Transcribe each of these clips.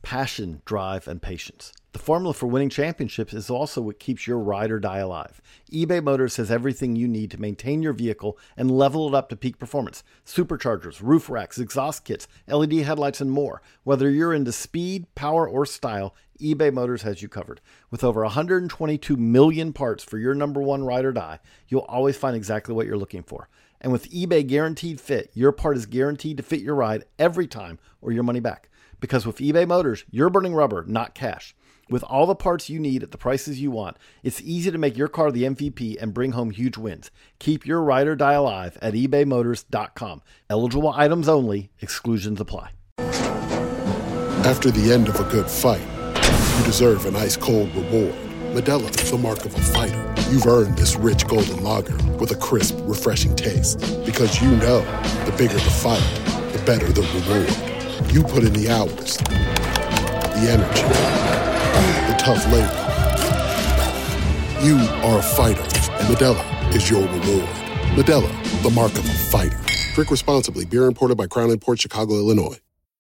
passion, drive, and patience. The formula for winning championships is also what keeps your ride or die alive. eBay Motors has everything you need to maintain your vehicle and level it up to peak performance. Superchargers, roof racks, exhaust kits, LED headlights, and more. Whether you're into speed, power, or style, eBay Motors has you covered. With over 122 million parts for your number one ride or die, you'll always find exactly what you're looking for. And with eBay Guaranteed Fit, your part is guaranteed to fit your ride every time or your money back. Because with eBay Motors, you're burning rubber, not cash. With all the parts you need at the prices you want, it's easy to make your car the MVP and bring home huge wins. Keep your ride or die alive at ebaymotors.com. Eligible items only. Exclusions apply. After the end of a good fight, you deserve an ice-cold reward. Modelo is the mark of a fighter. You've earned this rich golden lager with a crisp, refreshing taste. Because you know, the bigger the fight, the better the reward. You put in the hours, the energy, the tough labor. You are a fighter, and Modelo is your reward. Modelo, the mark of a fighter. Drink responsibly. Beer imported by Crown Imports, Chicago, Illinois.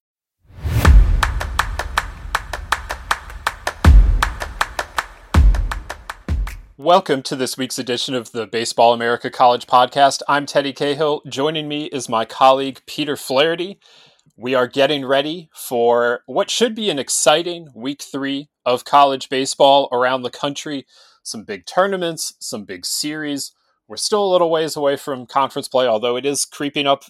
Welcome to this week's edition of the Baseball America College Podcast. I'm Teddy Cahill. Joining me is my colleague, Peter Flaherty. We are getting ready for what should be an exciting week 3 of college baseball around the country. Some big tournaments, some big series. We're still a little ways away from conference play, although it is creeping up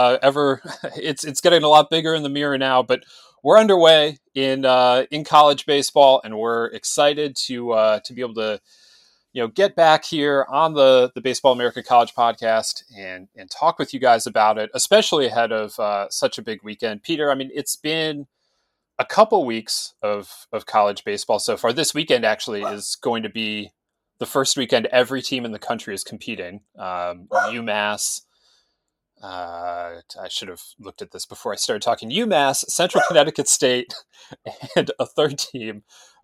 it's getting a lot bigger in the mirror now, but we're underway in college baseball, and we're excited to be able to get back here on the Baseball America College Podcast and talk with you guys about it, especially ahead of such a big weekend. Peter, I mean, it's been a couple weeks of college baseball so far. This weekend actually is going to be the first weekend every team in the country is competing. UMass, I should have looked at this before I started talking. UMass, Central Connecticut State, and a third team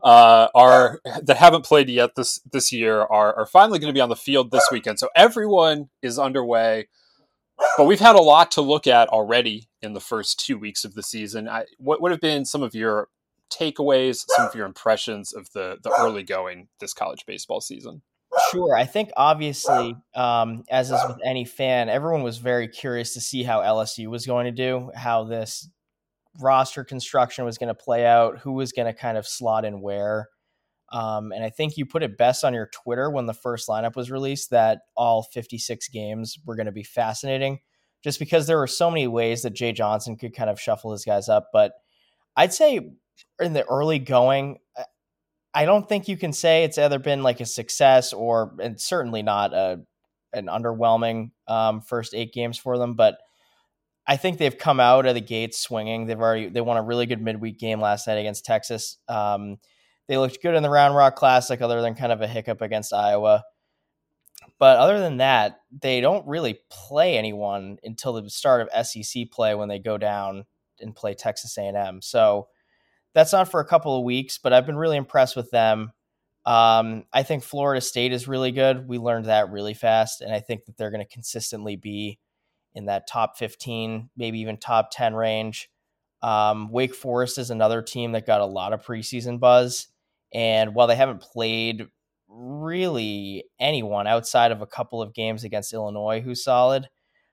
that haven't played yet this year are finally going to be on the field this weekend. So everyone is underway, but we've had a lot to look at already in the first 2 weeks of the season. What would have been some of your takeaways, some of your impressions of the early going this college baseball season? Sure. I think obviously, as is with any fan, everyone was very curious to see how LSU was going to do, how this roster construction was going to play out, who was going to kind of slot in where. And I think you put it best on your Twitter when the first lineup was released that all 56 games were going to be fascinating, just because there were so many ways that Jay Johnson could kind of shuffle his guys up. But I'd say in the early going, I don't think you can say it's either been like a success and certainly not an underwhelming first 8 games for them. But I think they've come out of the gates swinging. They won a really good midweek game last night against Texas. They looked good in the Round Rock Classic, other than kind of a hiccup against Iowa. But other than that, they don't really play anyone until the start of SEC play when they go down and play Texas A&M. So that's not for a couple of weeks, but I've been really impressed with them. I think Florida State is really good. We learned that really fast, and I think that they're going to consistently be in that top 15, maybe even top 10 range. Wake Forest is another team that got a lot of preseason buzz. And while they haven't played really anyone outside of a couple of games against Illinois who's solid,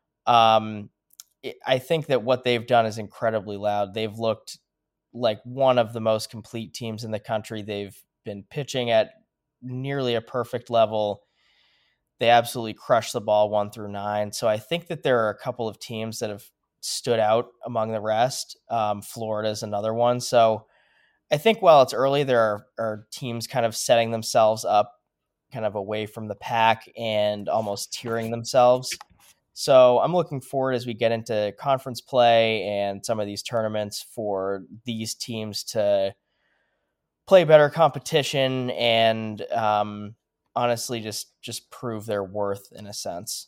I think that what they've done is incredibly loud. They've looked like one of the most complete teams in the country. They've been pitching at nearly a perfect level. They absolutely crushed the ball 1 through 9. So I think that there are a couple of teams that have stood out among the rest. Florida is another one. So I think while it's early, there are teams kind of setting themselves up kind of away from the pack and almost tiering themselves. So I'm looking forward as we get into conference play and some of these tournaments for these teams to play better competition and honestly just prove their worth in a sense.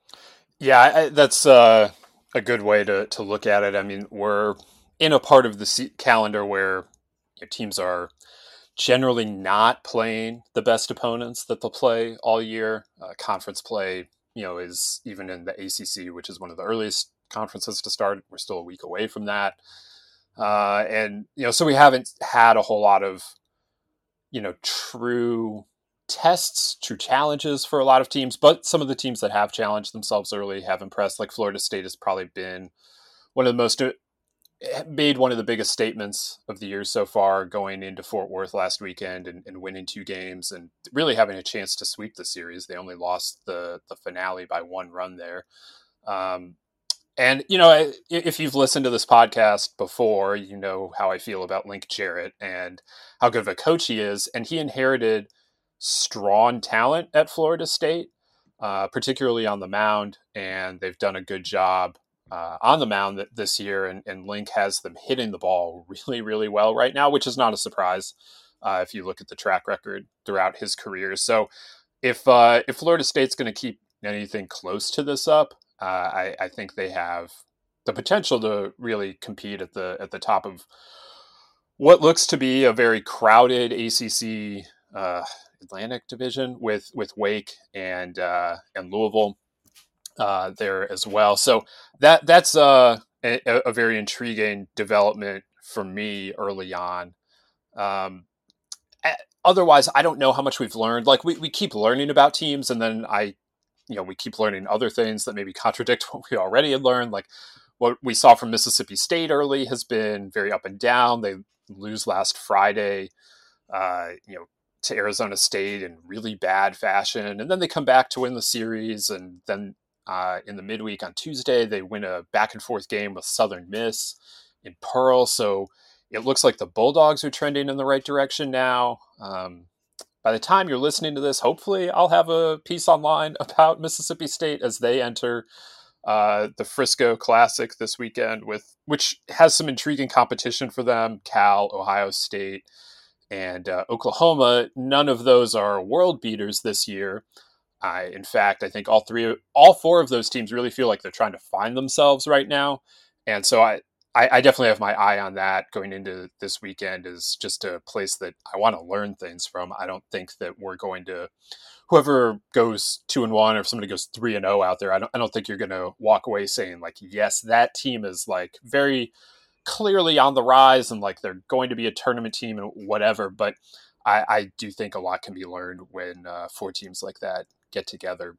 Yeah, that's a good way to look at it. I mean, we're in a part of the calendar where teams are generally not playing the best opponents that they'll play all year. Conference play, is even in the ACC, which is one of the earliest conferences to start. We're still a week away from that. And, so we haven't had a whole lot of, true tests, true challenges for a lot of teams, but some of the teams that have challenged themselves early have impressed. Like Florida State has probably been made one of the biggest statements of the year so far, going into Fort Worth last weekend and winning 2 games and really having a chance to sweep the series. They only lost the finale by 1 run there. And, if you've listened to this podcast before, you know how I feel about Link Jarrett and how good of a coach he is. And he inherited strong talent at Florida State, particularly on the mound. And they've done a good job on the mound this year. And Link has them hitting the ball really, really well right now, which is not a surprise if you look at the track record throughout his career. So if Florida State's going to keep anything close to this up, I think they have the potential to really compete at the top of what looks to be a very crowded ACC Atlantic division with Wake and Louisville there as well. So that's a very intriguing development for me early on. Otherwise, I don't know how much we've learned. Like we keep learning about teams, and then we keep learning other things that maybe contradict what we already had learned. Like what we saw from Mississippi State early has been very up and down. They lose last Friday, to Arizona State in really bad fashion. And then they come back to win the series. And then in the midweek on Tuesday, they win a back and forth game with Southern Miss in Pearl. So it looks like the Bulldogs are trending in the right direction now. By the time you're listening to this, hopefully I'll have a piece online about Mississippi State as they enter the Frisco Classic this weekend, which has some intriguing competition for them. Cal, Ohio State, and Oklahoma. None of those are world beaters this year. In fact, I think all 4 of those teams really feel like they're trying to find themselves right now. And so I definitely have my eye on that going into this weekend, is just a place that I want to learn things from. I don't think that we're going to, whoever goes 2-1 or if somebody goes 3-0 out there, I don't think you're going to walk away saying like, yes, that team is like very clearly on the rise and like they're going to be a tournament team and whatever. But I do think a lot can be learned when 4 teams like that get together.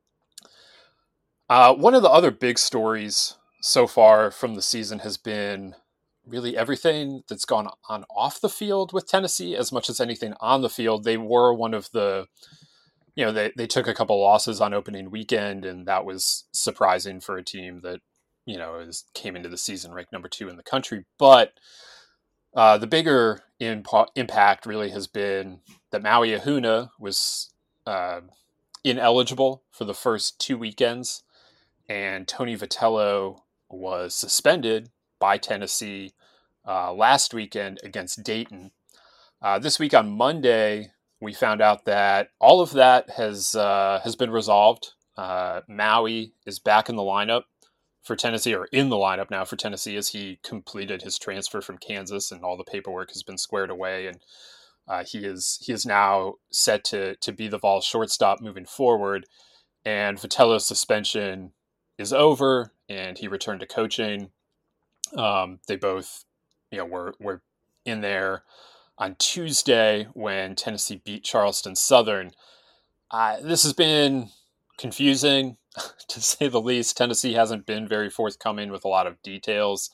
One of the other big stories so far from the season has been really everything that's gone on off the field with Tennessee as much as anything on the field. They were one of the, they took a couple losses on opening weekend, and that was surprising for a team that, came into the season ranked number 2 in the country. But the bigger impact really has been that Maui Ahuna was ineligible for the first 2 weekends, and Tony Vitello was suspended by Tennessee last weekend against Dayton. This week on Monday, we found out that all of that has been resolved. Maui is back in the lineup for Tennessee, or in the lineup now for Tennessee, as he completed his transfer from Kansas, and all the paperwork has been squared away, and he is now set to be the Vols shortstop moving forward. And Vitello's suspension is over, and he returned to coaching. They both, were in there on Tuesday when Tennessee beat Charleston Southern. This has been confusing, to say the least. Tennessee hasn't been very forthcoming with a lot of details.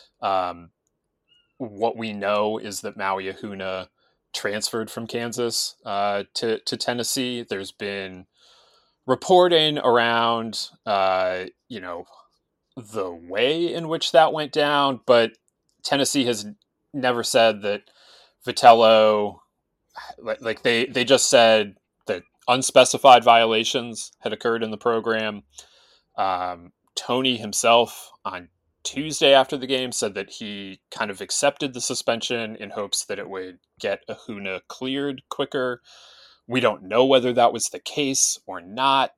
What we know is that Maui Ahuna transferred from Kansas to Tennessee. There's been reporting around, the way in which that went down, but Tennessee has never said that Vitello, like they just said that unspecified violations had occurred in the program. Tony himself on Tuesday after the game said that he kind of accepted the suspension in hopes that it would get Ahuna cleared quicker. We don't know whether that was the case or not.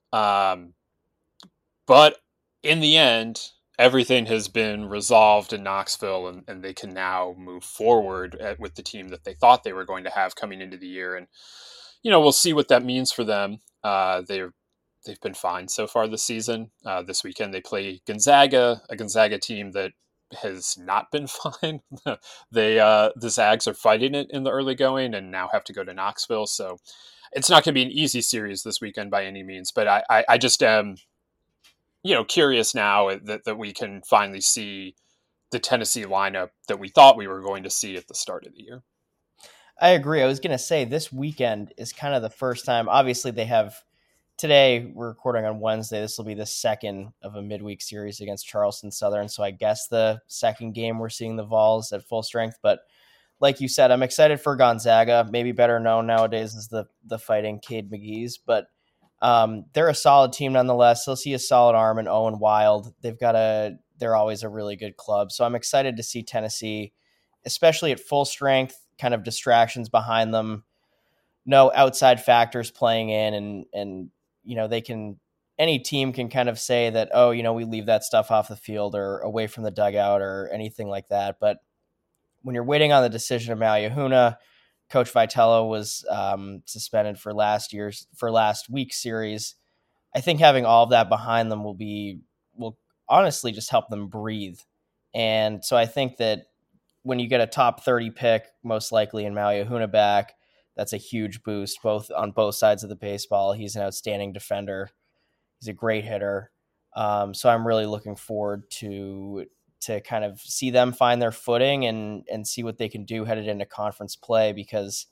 But in the end, everything has been resolved in Knoxville, and they can now move forward with the team that they thought they were going to have coming into the year. And, we'll see what that means for them. They've been fine so far this season. This weekend they play Gonzaga, a Gonzaga team that has not been fine. The Zags are fighting it in the early going and now have to go to Knoxville. So it's not going to be an easy series this weekend by any means, but I just am, curious now that we can finally see the Tennessee lineup that we thought we were going to see at the start of the year. I agree. I was going to say this weekend is kind of the first time. Obviously, they have today. We're recording on Wednesday. This will be the second of a midweek series against Charleston Southern. So I guess the second game we're seeing the Vols at full strength. But like you said, I'm excited for Gonzaga. Maybe better known nowadays as the Fighting Cade McGee's. But they're a solid team nonetheless. They'll see a solid arm in Owen Wild. They're always a really good club. So I'm excited to see Tennessee, especially at full strength, kind of distractions behind them, no outside factors playing in, and any team can kind of say that, we leave that stuff off the field or away from the dugout or anything like that. But when you're waiting on the decision of Mauyahuna, Coach Vitello was suspended for last week's series. I think having all of that behind them will honestly just help them breathe. And so I think that when you get a top 30 pick, most likely in Mauyahuna back, that's a huge boost on both sides of the baseball. He's an outstanding defender. He's a great hitter. So I'm really looking forward to kind of see them find their footing and see what they can do headed into conference play, because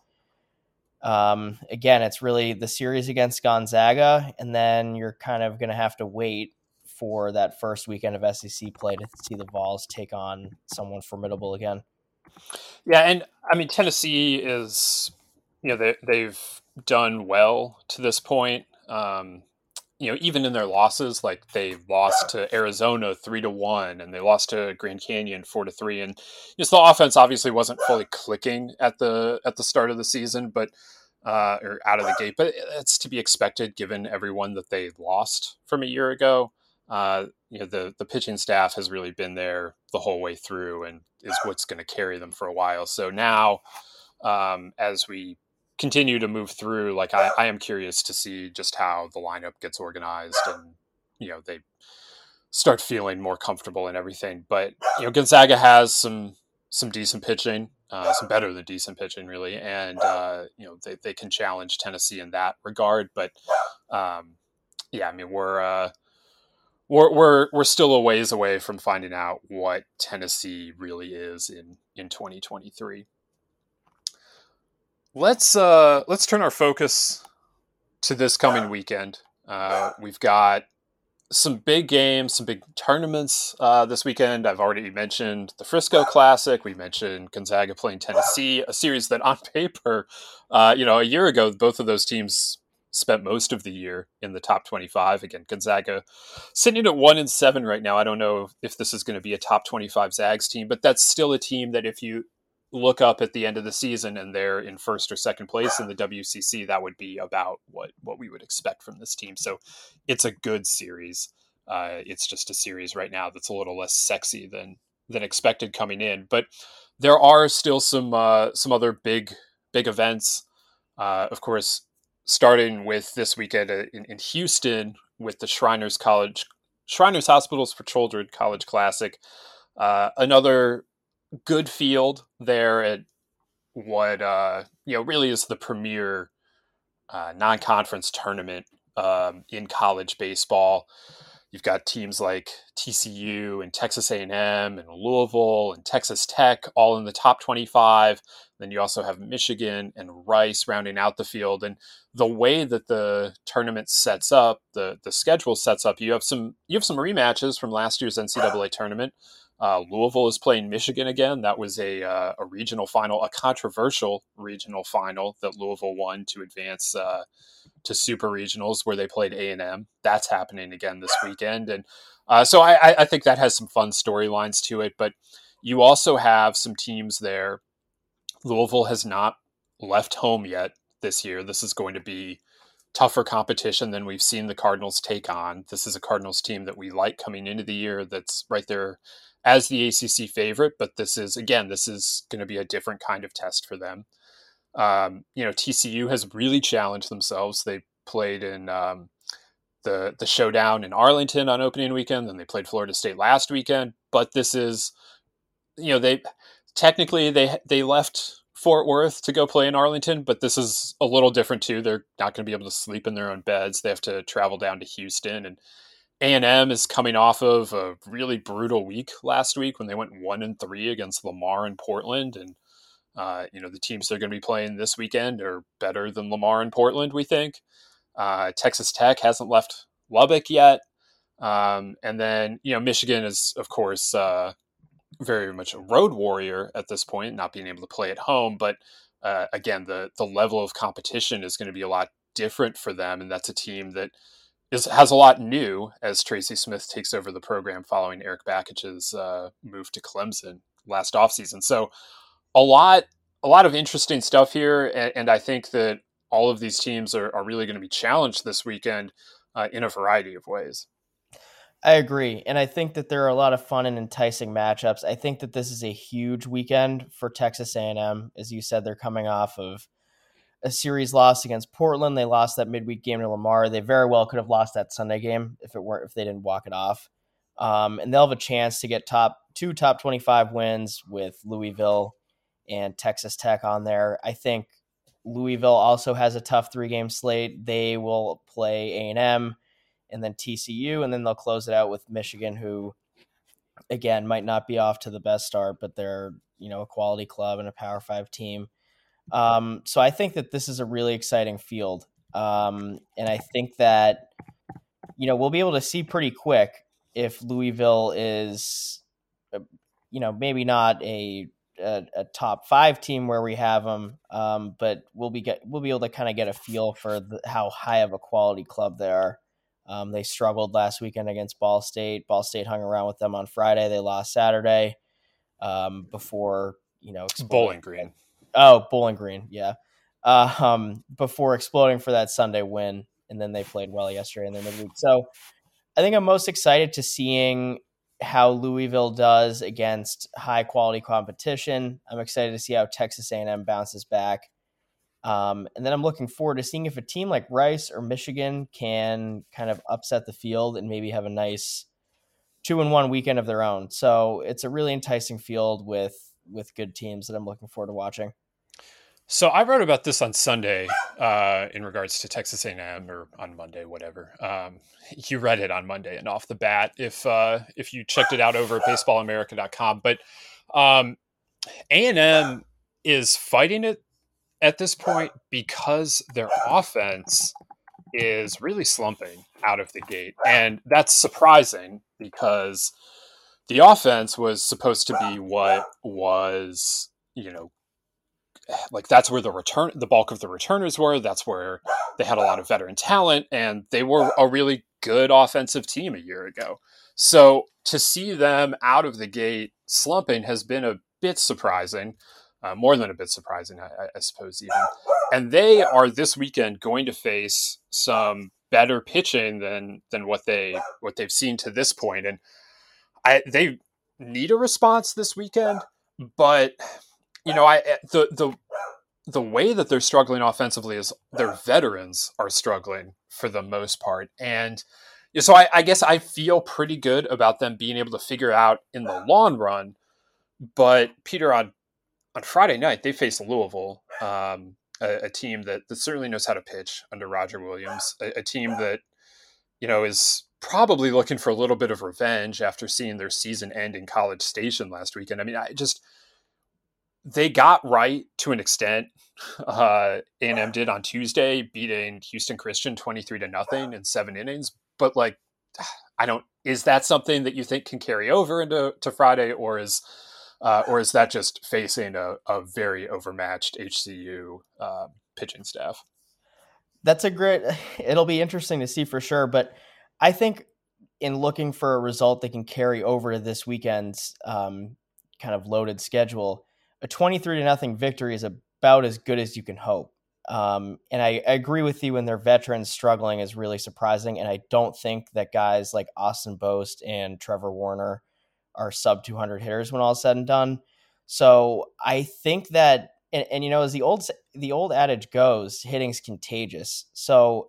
again, it's really the series against Gonzaga, and then you're kind of going to have to wait for that first weekend of SEC play to see the Vols take on someone formidable again. Yeah, and I mean, Tennessee is, they've done well to this point. Even in their losses, like they lost to Arizona 3-1, and they lost to Grand Canyon 4-3, and the offense obviously wasn't fully clicking at the start of the season, but or out of the gate. But it's to be expected given everyone that they lost from a year ago. The pitching staff has really been there the whole way through and is what's going to carry them for a while. So now, as we continue to move through, like I am curious to see just how the lineup gets organized and, they start feeling more comfortable and everything. But, Gonzaga has some decent pitching, some better than decent pitching really. And, they can challenge Tennessee in that regard. But, we're still a ways away from finding out what Tennessee really is in 2023. Let's turn our focus to this coming weekend. We've got some big games, some big tournaments this weekend. I've already mentioned the Frisco Classic. We mentioned Gonzaga playing Tennessee, a series that on paper, a year ago, both of those teams spent most of the year in the top 25. Again, Gonzaga sitting at 1-7 right now. I don't know if this is going to be a top 25 Zags team, but that's still a team that if you look up at the end of the season and they're in first or second place in the WCC, that would be about what we would expect from this team. So it's a good series. It's just a series right now that's a little less sexy than expected coming in, but there are still some other big events. Of course, starting with this weekend in Houston with the Shriners Hospitals for Children College Classic. Another good field there at what really is the premier non-conference tournament in college baseball. You've got teams like TCU and Texas A&M and Louisville and Texas Tech all in the top 25. Then you also have Michigan and Rice rounding out the field. And the way that the tournament sets up, the schedule sets up, you have some rematches from last year's NCAA tournament. Louisville is playing Michigan again. That was a regional final, a controversial regional final that Louisville won to advance to super regionals where they played A&M. That's happening again this weekend. And so I think that has some fun storylines to it. But you also have some teams there. Louisville has not left home yet this year. This is going to be tougher competition than we've seen the Cardinals take on. This is a Cardinals team that we like coming into the year that's right there as the ACC favorite, but this is going to be a different kind of test for them. TCU has really challenged themselves. They played in the showdown in Arlington on opening weekend, then they played Florida State last weekend. but this is, they technically they left Fort Worth to go play in Arlington, but this is a little different too. They're not going to be able to sleep in their own beds. They have to travel down to Houston, and A&M is coming off of a really brutal week last week when they went 1-3 against Lamar and Portland. And, the teams they're going to be playing this weekend are better than Lamar and Portland, we think. Texas Tech hasn't left Lubbock yet. And then, Michigan is, of course, very much a road warrior at this point, not being able to play at home. But again, the level of competition is going to be a lot different for them. And that's a team that has a lot new as Tracy Smith takes over the program following Eric Bakic's move to Clemson last offseason. So a lot of interesting stuff here. And I think that all of these teams are really going to be challenged this weekend in a variety of ways. I agree. And I think that there are a lot of fun and enticing matchups. I think that this is a huge weekend for Texas A&M. As you said, they're coming off of a series loss against Portland. They lost that midweek game to Lamar. They very well could have lost that Sunday game if they didn't walk it off. And they'll have a chance to get two top 25 wins with Louisville and Texas Tech on there. I think Louisville also has a tough 3-game slate. They will play A&M and then TCU, and then they'll close it out with Michigan, who, again, might not be off to the best start, but they're, a quality club and a Power 5 team. So I think that this is a really exciting field. And I think that, we'll be able to see pretty quick if Louisville is, maybe not a top 5 team where we have them, but we'll be able to kind of get a feel for how high of a quality club they are. They struggled last weekend against Ball State. Ball State hung around with them on Friday. They lost Saturday before, Bowling Green. Oh, Bowling Green. Yeah. Before exploding for that Sunday win. And then they played well yesterday in the midweek. So I think I'm most excited to seeing how Louisville does against high quality competition. I'm excited to see how Texas A&M bounces back. And then I'm looking forward to seeing if a team like Rice or Michigan can kind of upset the field and maybe have a nice 2-1 weekend of their own. So it's a really enticing field with good teams that I'm looking forward to watching. So I wrote about this on Sunday in regards to Texas A&M, or on Monday, whatever. You read it on Monday and off the bat if you checked it out over at baseballamerica.com. But A&M is fighting it at this point because their offense is really slumping out of the gate. And that's surprising because the offense was supposed to be what was, like that's where the bulk of the returners were. That's where they had a lot of veteran talent, and they were a really good offensive team a year ago. So to see them out of the gate slumping has been a bit surprising. More than a bit surprising, I suppose, even. And they are this weekend going to face some better pitching than what they've seen to this point. And they need a response this weekend, but the way that they're struggling offensively is their veterans are struggling for the most part. And so I guess I feel pretty good about them being able to figure out in the long run. But Peter, on Friday night, they faced Louisville, a team that certainly knows how to pitch under Roger Williams, a team that, is probably looking for a little bit of revenge after seeing their season end in College Station last weekend. I mean, they got right to an extent. A&M did on Tuesday, beating Houston Christian 23-0 in 7 innings. But is that something that you think can carry over into Friday, or is that just facing a very overmatched HCU pitching staff? It'll be interesting to see for sure. But I think in looking for a result that can carry over to this weekend's kind of loaded schedule, a 23-0 victory is about as good as you can hope. And I agree with you when their veterans struggling is really surprising. And I don't think that guys like Austin Boast and Trevor Warner are sub 200 hitters when all is said and done. So I think that, and as the old adage goes, hitting's contagious. So,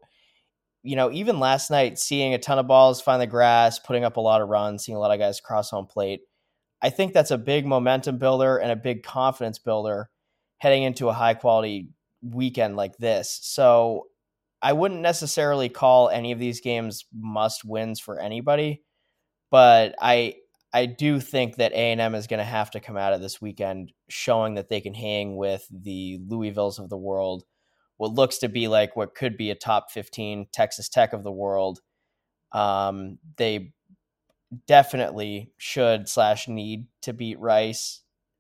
even last night, seeing a ton of balls find the grass, putting up a lot of runs, seeing a lot of guys cross home plate, I think that's a big momentum builder and a big confidence builder heading into a high quality weekend like this. So I wouldn't necessarily call any of these games must wins for anybody, but I do think that A&M is going to have to come out of this weekend showing that they can hang with the Louisvilles of the world, what looks to be like what could be a top 15 Texas Tech of the world. They definitely should / need to beat Rice.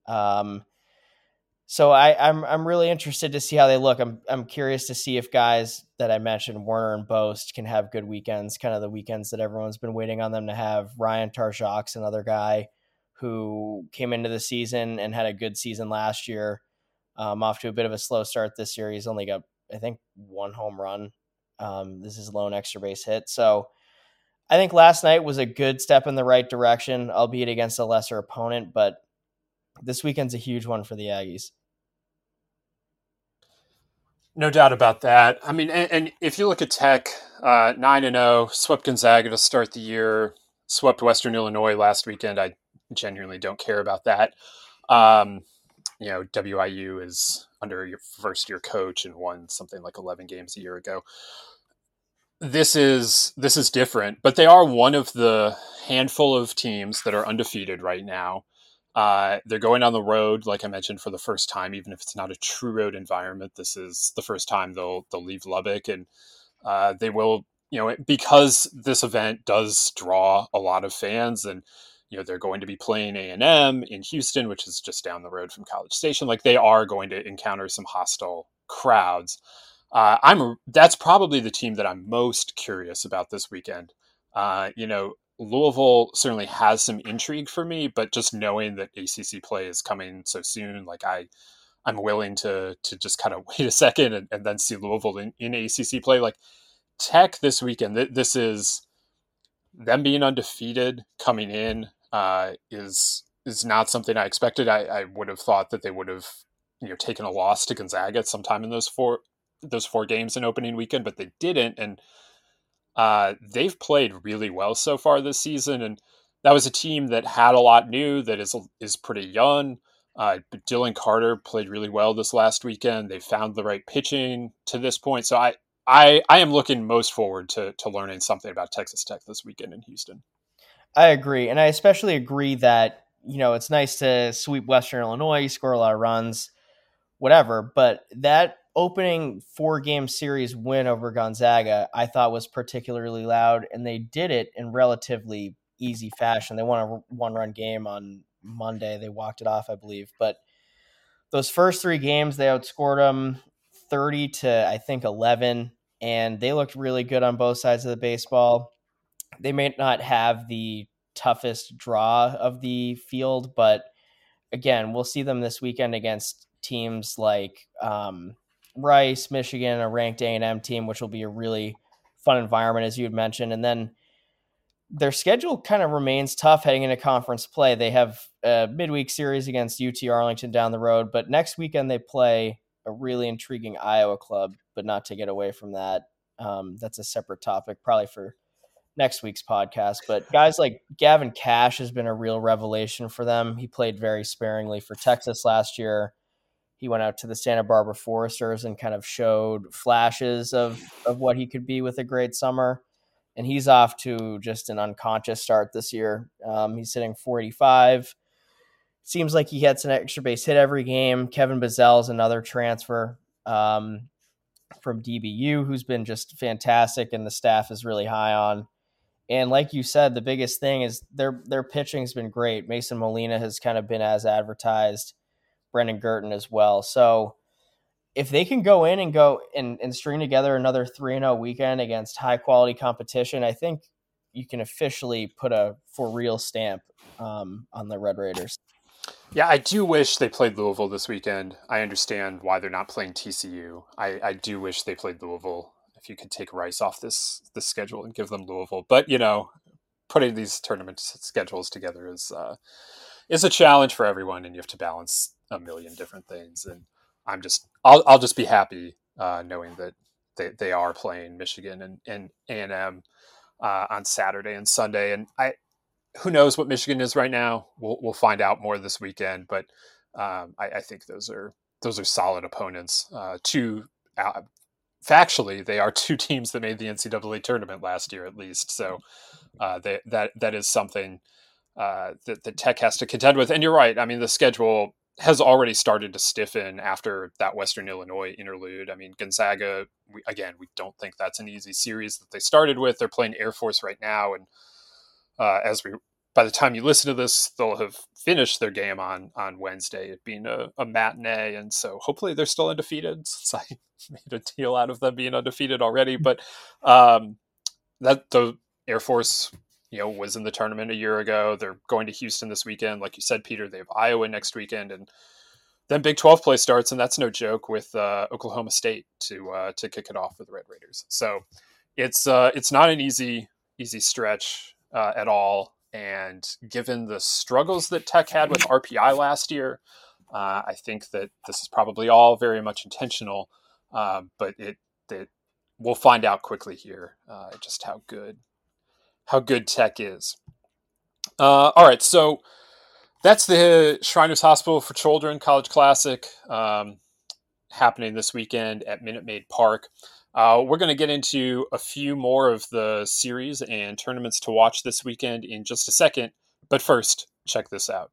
So I'm really interested to see how they look. I'm curious to see if guys that I mentioned, Werner and Boast, can have good weekends, kind of the weekends that everyone's been waiting on them to have. Ryan Tarjok's another guy who came into the season and had a good season last year. Off to a bit of a slow start this year. He's only got, I think, 1 home run. This is lone extra base hit. So I think last night was a good step in the right direction, albeit against a lesser opponent, but this weekend's a huge one for the Aggies. No doubt about that. I mean, and if you look at Tech, 9-0, swept Gonzaga to start the year, swept Western Illinois last weekend. I genuinely don't care about that. WIU is under your first-year coach and won something like 11 games a year ago. This is different, but they are one of the handful of teams that are undefeated right now. They're going on the road, like I mentioned, for the first time, even if it's not a true road environment. This is the first time they'll leave Lubbock, and they will, because this event does draw a lot of fans, and they're going to be playing A&M in Houston, which is just down the road from College Station. Like, they are going to encounter some hostile crowds. That's probably the team that I'm most curious about this weekend. Louisville certainly has some intrigue for me, but just knowing that ACC play is coming so soon, like I'm willing to just kind of wait a second and then see Louisville in ACC play. Like, Tech this weekend, this is them being undefeated coming in is not something I expected. I would have thought that they would have taken a loss to Gonzaga at some time in those four games in opening weekend, but they didn't. And they've played really well so far this season, and that was a team that had a lot new, that is pretty young. But Dylan Carter played really well this last weekend. They found the right pitching to this point. So I am looking most forward to learning something about Texas Tech this weekend in Houston. I agree, and I especially agree that it's nice to sweep Western Illinois, score a lot of runs, whatever, but that opening 4-game series win over Gonzaga, I thought, was particularly loud, and they did it in relatively easy fashion. They won a 1-run game on Monday. They walked it off, I believe. But those first 3 games, they outscored them 30 to, I think, 11, and they looked really good on both sides of the baseball. They may not have the toughest draw of the field, but again, we'll see them this weekend against teams like Rice, Michigan, a ranked A&M team, which will be a really fun environment, as you had mentioned. And then their schedule kind of remains tough heading into conference play. They have a midweek series against UT Arlington down the road, but next weekend they play a really intriguing Iowa club, but not to get away from that. That's a separate topic, probably for next week's podcast. But guys like Gavin Cash has been a real revelation for them. He played very sparingly for Texas last year. He went out to the Santa Barbara Foresters and kind of showed flashes of what he could be with a great summer. And he's off to just an unconscious start this year. He's hitting .485. Seems like he hits an extra base hit every game. Kevin Bazell is another transfer from DBU who's been just fantastic, and the staff is really high on. And like you said, the biggest thing is their pitching has been great. Mason Molina has kind of been as advertised. Brendan Girton as well. So if they can go in and string together another 3-0 weekend against high quality competition, I think you can officially put a for real stamp on the Red Raiders. Yeah, I do wish they played Louisville this weekend. I understand why they're not playing TCU. I do wish they played Louisville. If you could take Rice off this schedule and give them Louisville, but putting these tournament schedules together is a challenge for everyone, and you have to balance a million different things. And I'll just be happy knowing that they are playing Michigan and A&M on Saturday and Sunday. And who knows what Michigan is right now? We'll find out more this weekend, but I think those are solid opponents. Factually, they are two teams that made the NCAA tournament last year, at least. So that is something that Tech has to contend with. And you're right. I mean, the schedule has already started to stiffen after that Western Illinois interlude. I mean, Gonzaga, we don't think that's an easy series that they started with. They're playing Air Force right now, and by the time you listen to this, they'll have finished their game on Wednesday, it being a matinee. And so hopefully they're still undefeated, since I made a deal out of them being undefeated already. But that the Air Force, was in the tournament a year ago. They're going to Houston this weekend. Like you said, Peter, they have Iowa next weekend, and then Big 12 play starts, and that's no joke, with Oklahoma State to kick it off for the Red Raiders. So it's not an easy stretch at all. And given the struggles that Tech had with RPI last year, I think that this is probably all very much intentional. But we'll find out quickly here just how good Tech is. All right, so that's the Shriners Hospital for Children College Classic happening this weekend at Minute Maid Park. We're going to get into a few more of the series and tournaments to watch this weekend in just a second. But first, check this out.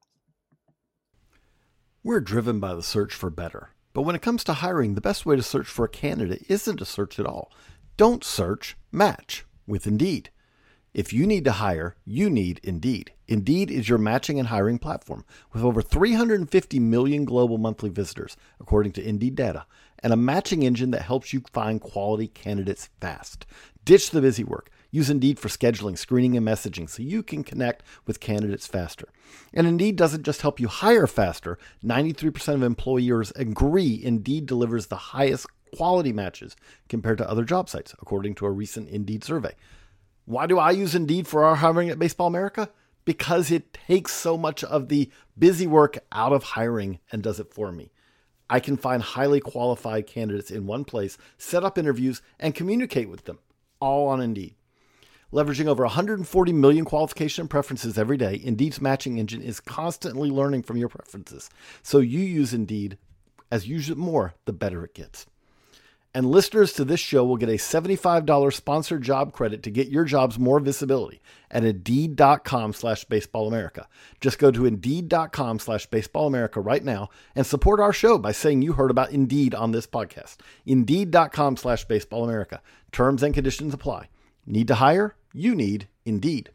We're driven by the search for better. But when it comes to hiring, the best way to search for a candidate isn't to search at all. Don't search, match with Indeed. If you need to hire, you need Indeed. Indeed is your matching and hiring platform with over 350 million global monthly visitors, according to Indeed data, and a matching engine that helps you find quality candidates fast. Ditch the busy work. Use Indeed for scheduling, screening, and messaging so you can connect with candidates faster. And Indeed doesn't just help you hire faster. 93% of employers agree Indeed delivers the highest quality matches compared to other job sites, according to a recent Indeed survey. Why do I use Indeed for our hiring at Baseball America? Because it takes so much of the busy work out of hiring and does it for me. I can find highly qualified candidates in one place, set up interviews, and communicate with them, all on Indeed. Leveraging over 140 million qualification preferences every day, Indeed's matching engine is constantly learning from your preferences. So you use Indeed. As you use it more, the better it gets. And listeners to this show will get a $75 sponsored job credit to get your jobs more visibility at Indeed.com/BaseballAmerica. Just go to Indeed.com/BaseballAmerica right now and support our show by saying you heard about Indeed on this podcast. Indeed.com/BaseballAmerica. Terms and conditions apply. Need to hire? You need Indeed.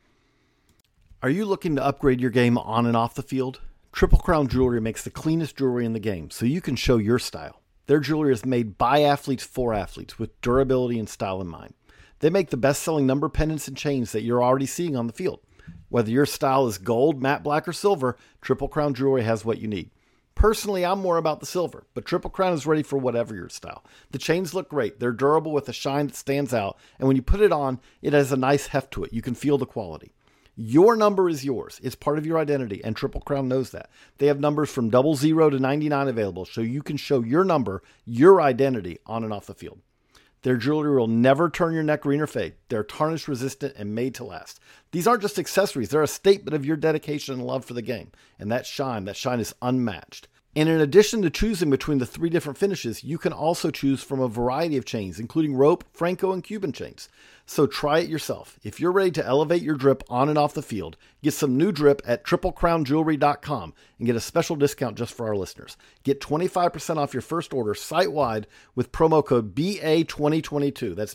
Are you looking to upgrade your game on and off the field? Triple Crown Jewelry makes the cleanest jewelry in the game so you can show your style. Their jewelry is made by athletes for athletes with durability and style in mind. They make the best-selling number pendants and chains that you're already seeing on the field. Whether your style is gold, matte black, or silver, Triple Crown Jewelry has what you need. Personally, I'm more about the silver, but Triple Crown is ready for whatever your style. The chains look great. They're durable with a shine that stands out, and when you put it on, it has a nice heft to it. You can feel the quality. Your number is yours. It's part of your identity, and Triple Crown knows that. They have numbers from 00 to 99 available, so you can show your number, your identity, on and off the field. Their jewelry will never turn your neck green or fade. They're tarnish resistant and made to last. These aren't just accessories. They're a statement of your dedication and love for the game. And that shine is unmatched. And in addition to choosing between the 3 different finishes, you can also choose from a variety of chains, including rope, Franco, and Cuban chains. So try it yourself. If you're ready to elevate your drip on and off the field, get some new drip at triplecrownjewelry.com and get a special discount just for our listeners. Get 25% off your first order site-wide with promo code BA2022. That's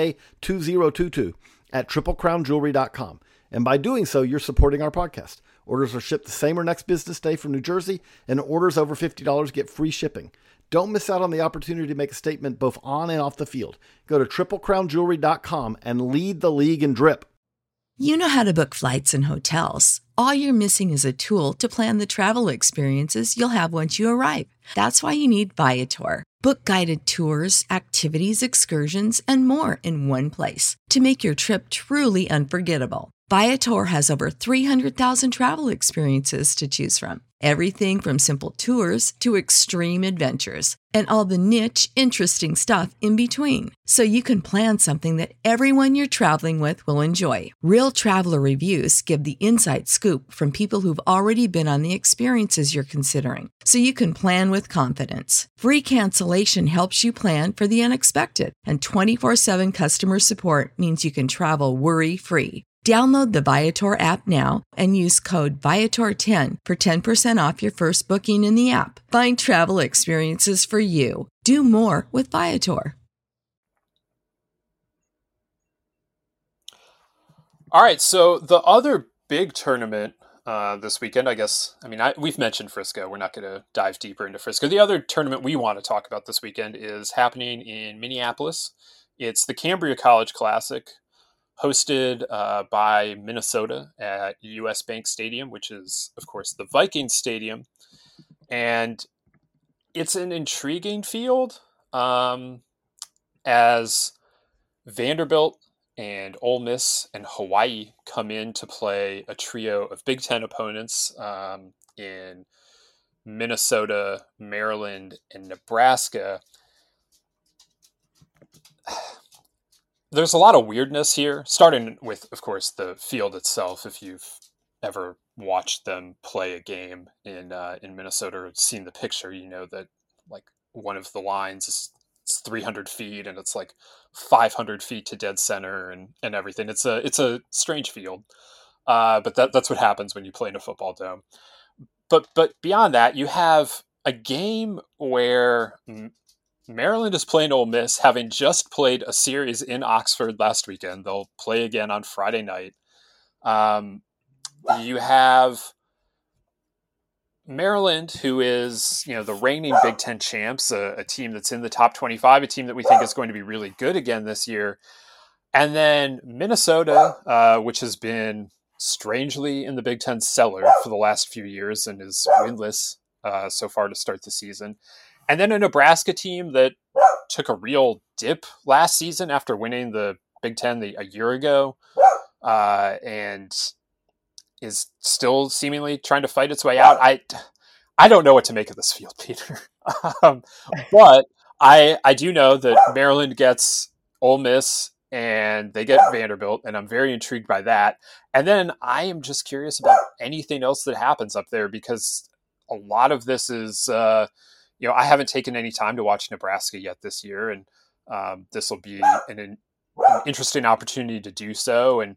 BA2022 at triplecrownjewelry.com. And by doing so, you're supporting our podcast. Orders are shipped the same or next business day from New Jersey, and orders over $50 get free shipping. Don't miss out on the opportunity to make a statement both on and off the field. Go to triplecrownjewelry.com and lead the league in drip. You know how to book flights and hotels. All you're missing is a tool to plan the travel experiences you'll have once you arrive. That's why you need Viator. Book guided tours, activities, excursions, and more in one place to make your trip truly unforgettable. Viator has over 300,000 travel experiences to choose from. Everything from simple tours to extreme adventures and all the niche, interesting stuff in between. So you can plan something that everyone you're traveling with will enjoy. Real traveler reviews give the inside scoop from people who've already been on the experiences you're considering. So you can plan with confidence. Free cancellation helps you plan for the unexpected. And 24/7 customer support means you can travel worry-free. Download the Viator app now and use code Viator10 for 10% off your first booking in the app. Find travel experiences for you. Do more with Viator. All right, so the other big tournament this weekend, we've mentioned Frisco. We're not going to dive deeper into Frisco. The other tournament we want to talk about this weekend is happening in Minneapolis. It's the Cambria College Classic, hosted by Minnesota at US Bank Stadium, which is, of course, the Vikings Stadium. And it's an intriguing field as Vanderbilt and Ole Miss and Hawaii come in to play a trio of Big Ten opponents in Minnesota, Maryland, and Nebraska. There's a lot of weirdness here, starting with, of course, the field itself. If you've ever watched them play a game in Minnesota or seen the picture, you know that like one of the lines is 300 feet and it's like 500 feet to dead center and everything. It's a strange field, but that's what happens when you play in a football dome. But beyond that, you have a game where Maryland is playing Ole Miss, having just played a series in Oxford last weekend. They'll play again on Friday night. You have Maryland, who is, the reigning Big Ten champs, a team that's in the top 25, a team that we think is going to be really good again this year. And then Minnesota, which has been strangely in the Big Ten cellar for the last few years and is winless so far to start the season. And then a Nebraska team that took a real dip last season after winning the Big Ten a year ago, and is still seemingly trying to fight its way out. I don't know what to make of this field, Peter. But I do know that Maryland gets Ole Miss and they get Vanderbilt, and I'm very intrigued by that. And then I am just curious about anything else that happens up there, because a lot of this is... I haven't taken any time to watch Nebraska yet this year, and this will be an interesting opportunity to do so. And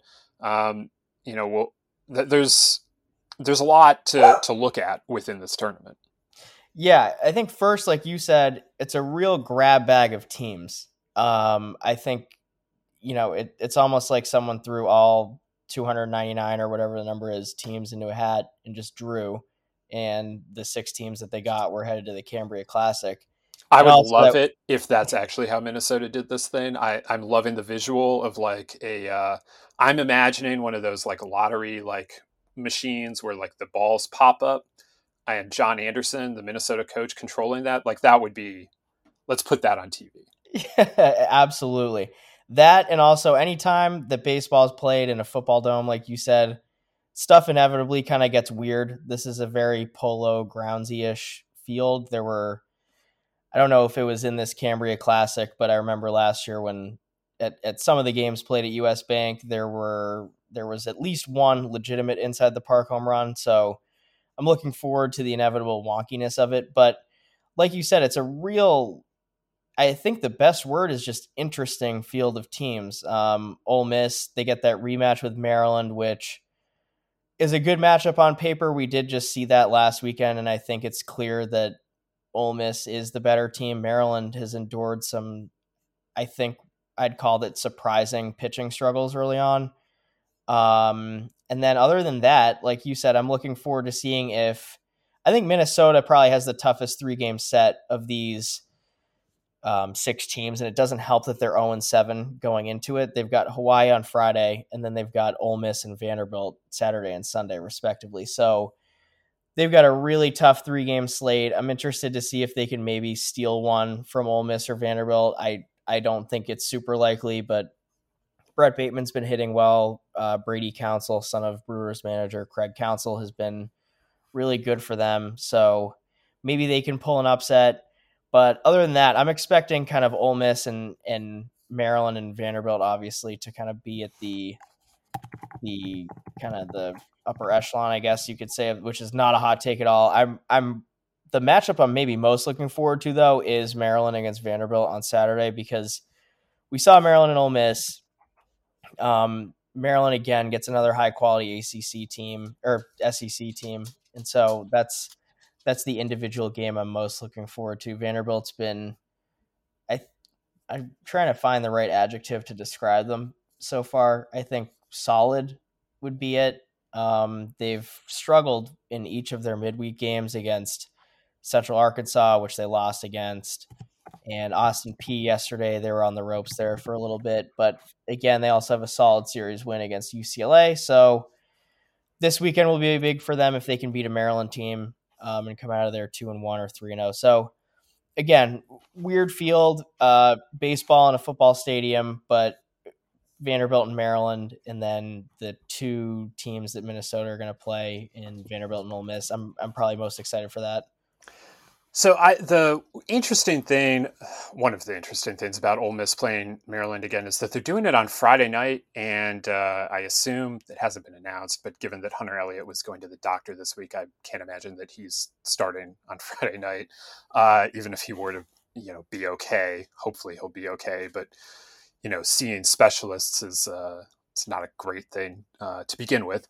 there's a lot to look at within this tournament. Yeah, I think first, like you said, it's a real grab bag of teams. I think it's almost like someone threw all 299 or whatever the number is teams into a hat and just drew. And the 6 teams that they got were headed to the Cambria Classic. I would love it if that's actually how Minnesota did this thing. I'm loving the visual of like I'm imagining one of those like lottery like machines where like the balls pop up and John Anderson, the Minnesota coach, controlling that. Like that would be, let's put that on TV. Yeah, absolutely. That, and also anytime that baseball is played in a football dome, like you said, stuff inevitably kind of gets weird. This is a very polo groundsy-ish field. I don't know if it was in this Cambria Classic, but I remember last year when at some of the games played at US Bank, there was at least one legitimate inside the park home run. So I'm looking forward to the inevitable wonkiness of it. But like you said, it's a real, I think the best word is just interesting field of teams. Ole Miss, they get that rematch with Maryland, which is a good matchup on paper. We did just see that last weekend, and I think it's clear that Ole Miss is the better team. Maryland has endured some, I think I'd called it surprising pitching struggles early on. And then other than that, like you said, I'm looking forward to seeing if, I think Minnesota probably has the toughest 3-game set of these 6 teams, and it doesn't help that they're 0-7 going into it. They've got Hawaii on Friday, and then they've got Ole Miss and Vanderbilt Saturday and Sunday, respectively. So they've got a really tough 3-game slate. I'm interested to see if they can maybe steal one from Ole Miss or Vanderbilt. I don't think it's super likely, but Brett Bateman's been hitting well. Brady Council, son of Brewers manager Craig Council, has been really good for them. So maybe they can pull an upset. But other than that, I'm expecting kind of Ole Miss and Maryland and Vanderbilt, obviously, to kind of be at the kind of the upper echelon, I guess you could say, which is not a hot take at all. I'm the matchup I'm maybe most looking forward to, though, is Maryland against Vanderbilt on Saturday, because we saw Maryland and Ole Miss. Maryland again gets another high quality ACC team or SEC team, and so that's the individual game I'm most looking forward to. Vanderbilt's been, I'm trying to find the right adjective to describe them so far. I think solid would be it. They've struggled in each of their midweek games against Central Arkansas, which they lost against, and Austin Peay yesterday. They were on the ropes there for a little bit, but again, they also have a solid series win against UCLA. So this weekend will be big for them if they can beat a Maryland team and come out of there 2-1 or 3-0. So again, weird field, baseball in a football stadium, but Vanderbilt and Maryland, and then the two teams that Minnesota are going to play in Vanderbilt and Ole Miss. I'm probably most excited for that. So the interesting thing, one of the interesting things about Ole Miss playing Maryland again is that they're doing it on Friday night, and I assume it hasn't been announced, but given that Hunter Elliott was going to the doctor this week, I can't imagine that he's starting on Friday night, even if he were to, be okay. Hopefully he'll be okay, but seeing specialists is it's not a great thing to begin with.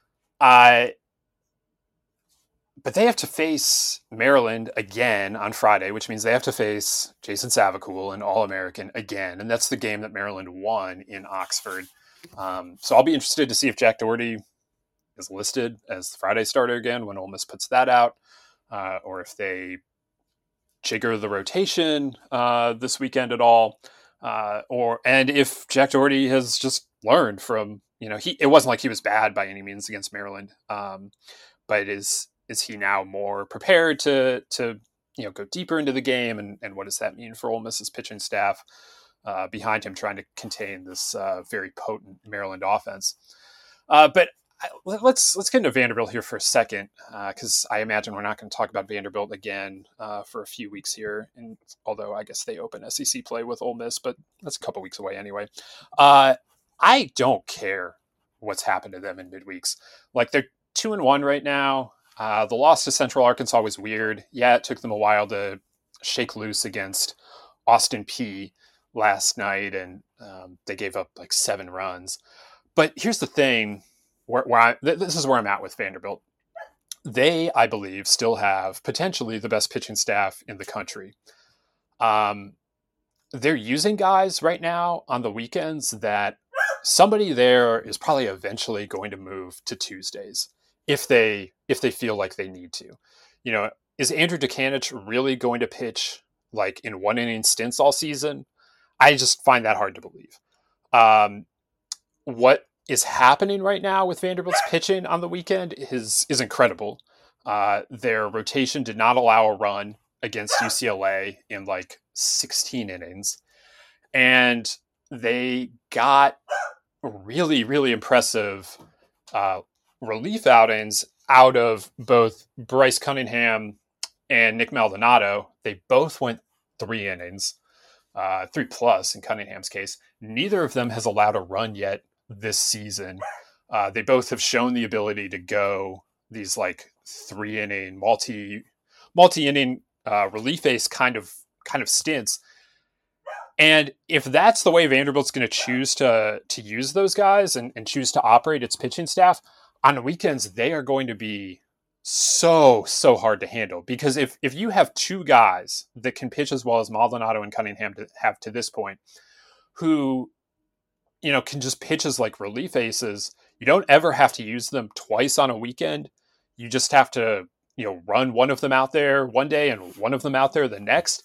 But they have to face Maryland again on Friday, which means they have to face Jason Savacool, an All-American, again. And that's the game that Maryland won in Oxford. So I'll be interested to see if Jack Doherty is listed as the Friday starter again when Ole Miss puts that out, or if they jigger the rotation this weekend at all, and if Jack Doherty has just learned from, it wasn't like he was bad by any means against Maryland, but is he now more prepared to go deeper into the game, and what does that mean for Ole Miss's pitching staff behind him trying to contain this very potent Maryland offense? But let's get into Vanderbilt here for a second, because I imagine we're not going to talk about Vanderbilt again for a few weeks here, and although I guess they open SEC play with Ole Miss, but that's a couple weeks away anyway. I don't care what's happened to them in midweeks. Like, they're 2-1 right now. The loss to Central Arkansas was weird. Yeah, it took them a while to shake loose against Austin Peay last night, and they gave up like 7 runs. But here's the thing, this is where I'm at with Vanderbilt. They, I believe, still have potentially the best pitching staff in the country. They're using guys right now on the weekends that somebody there is probably eventually going to move to Tuesdays if they feel like they need to. Is Andrew Dukanich really going to pitch like in 1-inning stints all season? I just find that hard to believe. What is happening right now with Vanderbilt's pitching on the weekend is incredible. Their rotation did not allow a run against UCLA in like 16 innings. And they got really, really impressive relief outings out of both Bryce Cunningham and Nick Maldonado. They both went 3 innings, 3+ in Cunningham's case. Neither of them has allowed a run yet this season. They both have shown the ability to go these like 3-inning, multi-inning relief ace kind of stints. And if that's the way Vanderbilt's going to choose to use those guys and choose to operate its pitching staff, on the weekends, they are going to be so hard to handle. Because if you have 2 guys that can pitch as well as Maldonado and Cunningham have to this point, who, can just pitch as like relief aces, you don't ever have to use them twice on a weekend. You just have to, run one of them out there one day and one of them out there the next.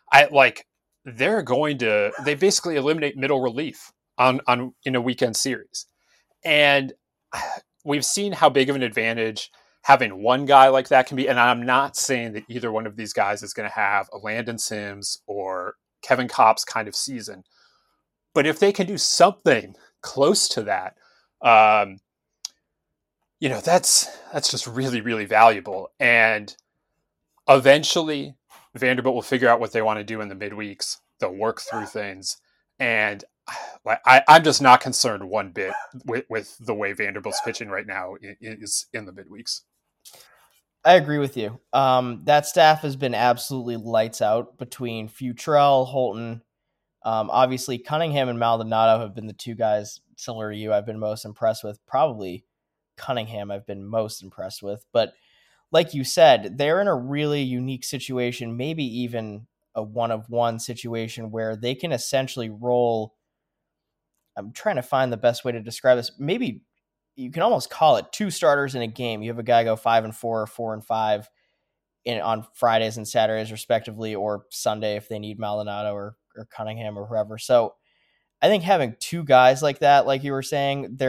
They basically eliminate middle relief in a weekend series. And we've seen how big of an advantage having one guy like that can be. And I'm not saying that either one of these guys is going to have a Landon Sims or Kevin Kopp's kind of season. But if they can do something close to that, that's just really, really valuable. And eventually Vanderbilt will figure out what they want to do in the midweeks. They'll work through things. And I'm just not concerned one bit with the way Vanderbilt's pitching right now is in the midweeks. I agree with you. That staff has been absolutely lights out between Futrell, Holton. Obviously, Cunningham and Maldonado have been the two guys, similar to you, I've been most impressed with. Probably Cunningham I've been most impressed with. But like you said, they're in a really unique situation, maybe even a one-of-one situation where they can essentially roll. I'm trying to find the best way to describe this. Maybe you can almost call it two starters in a game. You have a guy go 5-4 or 4-5 on Fridays and Saturdays respectively, or Sunday if they need Maldonado or Cunningham or whoever. So I think having two guys like that, like you were saying,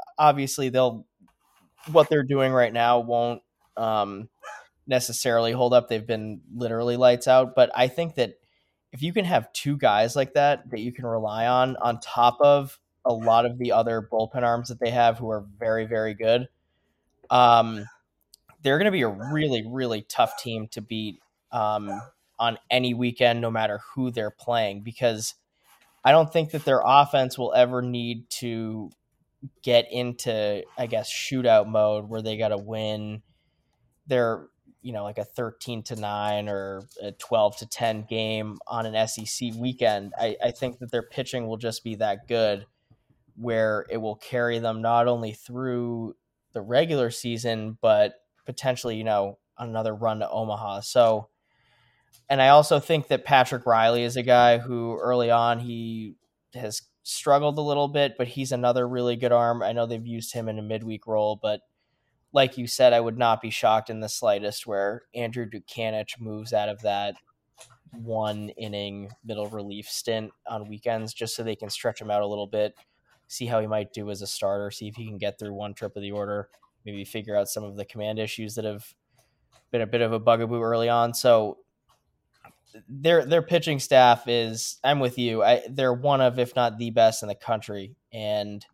what they're doing right now won't necessarily hold up. They've been literally lights out, but I think that if you can have two guys like that you can rely on top of a lot of the other bullpen arms that they have who are very, very good, they're going to be a really, really tough team to beat on any weekend, no matter who they're playing, because I don't think that their offense will ever need to get into, I guess, shootout mode where they got to win. They're, like a 13-9 or a 12-10 game on an SEC weekend. I think that their pitching will just be that good where it will carry them not only through the regular season, but potentially, another run to Omaha. So, and I also think that Patrick Riley is a guy who early on he has struggled a little bit, but he's another really good arm. I know they've used him in a midweek role, but like you said, I would not be shocked in the slightest where Andrew Dukanic moves out of that 1 inning middle relief stint on weekends just so they can stretch him out a little bit, see how he might do as a starter, see if he can get through one trip of the order, maybe figure out some of the command issues that have been a bit of a bugaboo early on. So their pitching staff is, I'm with you, they're one of, if not the best in the country. And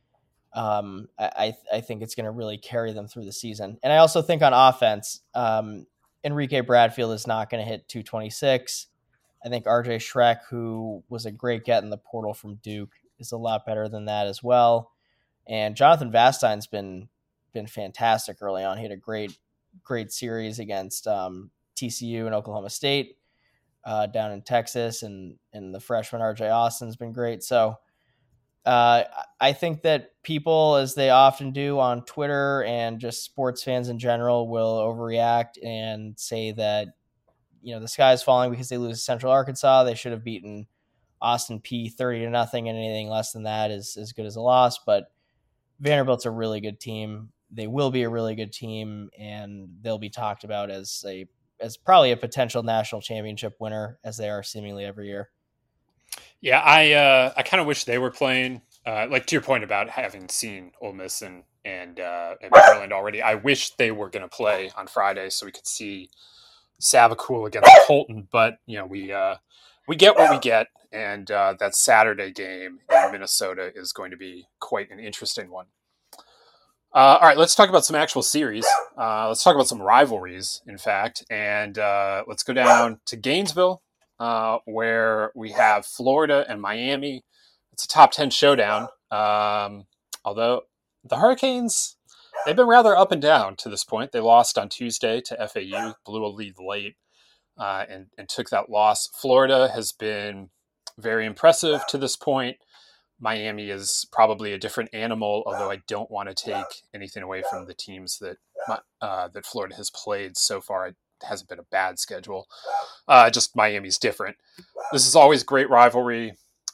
I think it's going to really carry them through the season. And I also think on offense, Enrique Bradfield is not going to hit 226. I think RJ Schreck, who was a great get in the portal from Duke, is a lot better than that as well. And Jonathan Vastein's been fantastic early on. He had a great series against TCU and Oklahoma State down in Texas, and the freshman RJ Austin's been great. So I think that people, as they often do on Twitter and just sports fans in general, will overreact and say that, the sky is falling because they lose to Central Arkansas. They should have beaten Austin Peay 30-0, and anything less than that is as good as a loss. But Vanderbilt's a really good team. They will be a really good team, and they'll be talked about as probably a potential national championship winner, as they are seemingly every year. Yeah, I kind of wish they were playing. Like to your point about having seen Ole Miss and Maryland already, I wish they were going to play on Friday so we could see Savacool against Holton. But we get what we get, and that Saturday game in Minnesota is going to be quite an interesting one. All right, let's talk about some actual series. Let's talk about some rivalries, in fact, and let's go down to Gainesville, where we have Florida and Miami. It's a top 10 showdown. Although the Hurricanes, they've been rather up and down to this point. They lost on Tuesday to FAU, blew a lead late, and took that loss. Florida has been very impressive to this point. Miami is probably a different animal, although I don't want to take anything away from the teams that Florida has played so far. It hasn't been a bad schedule. Just Miami's different. This is always great rivalry.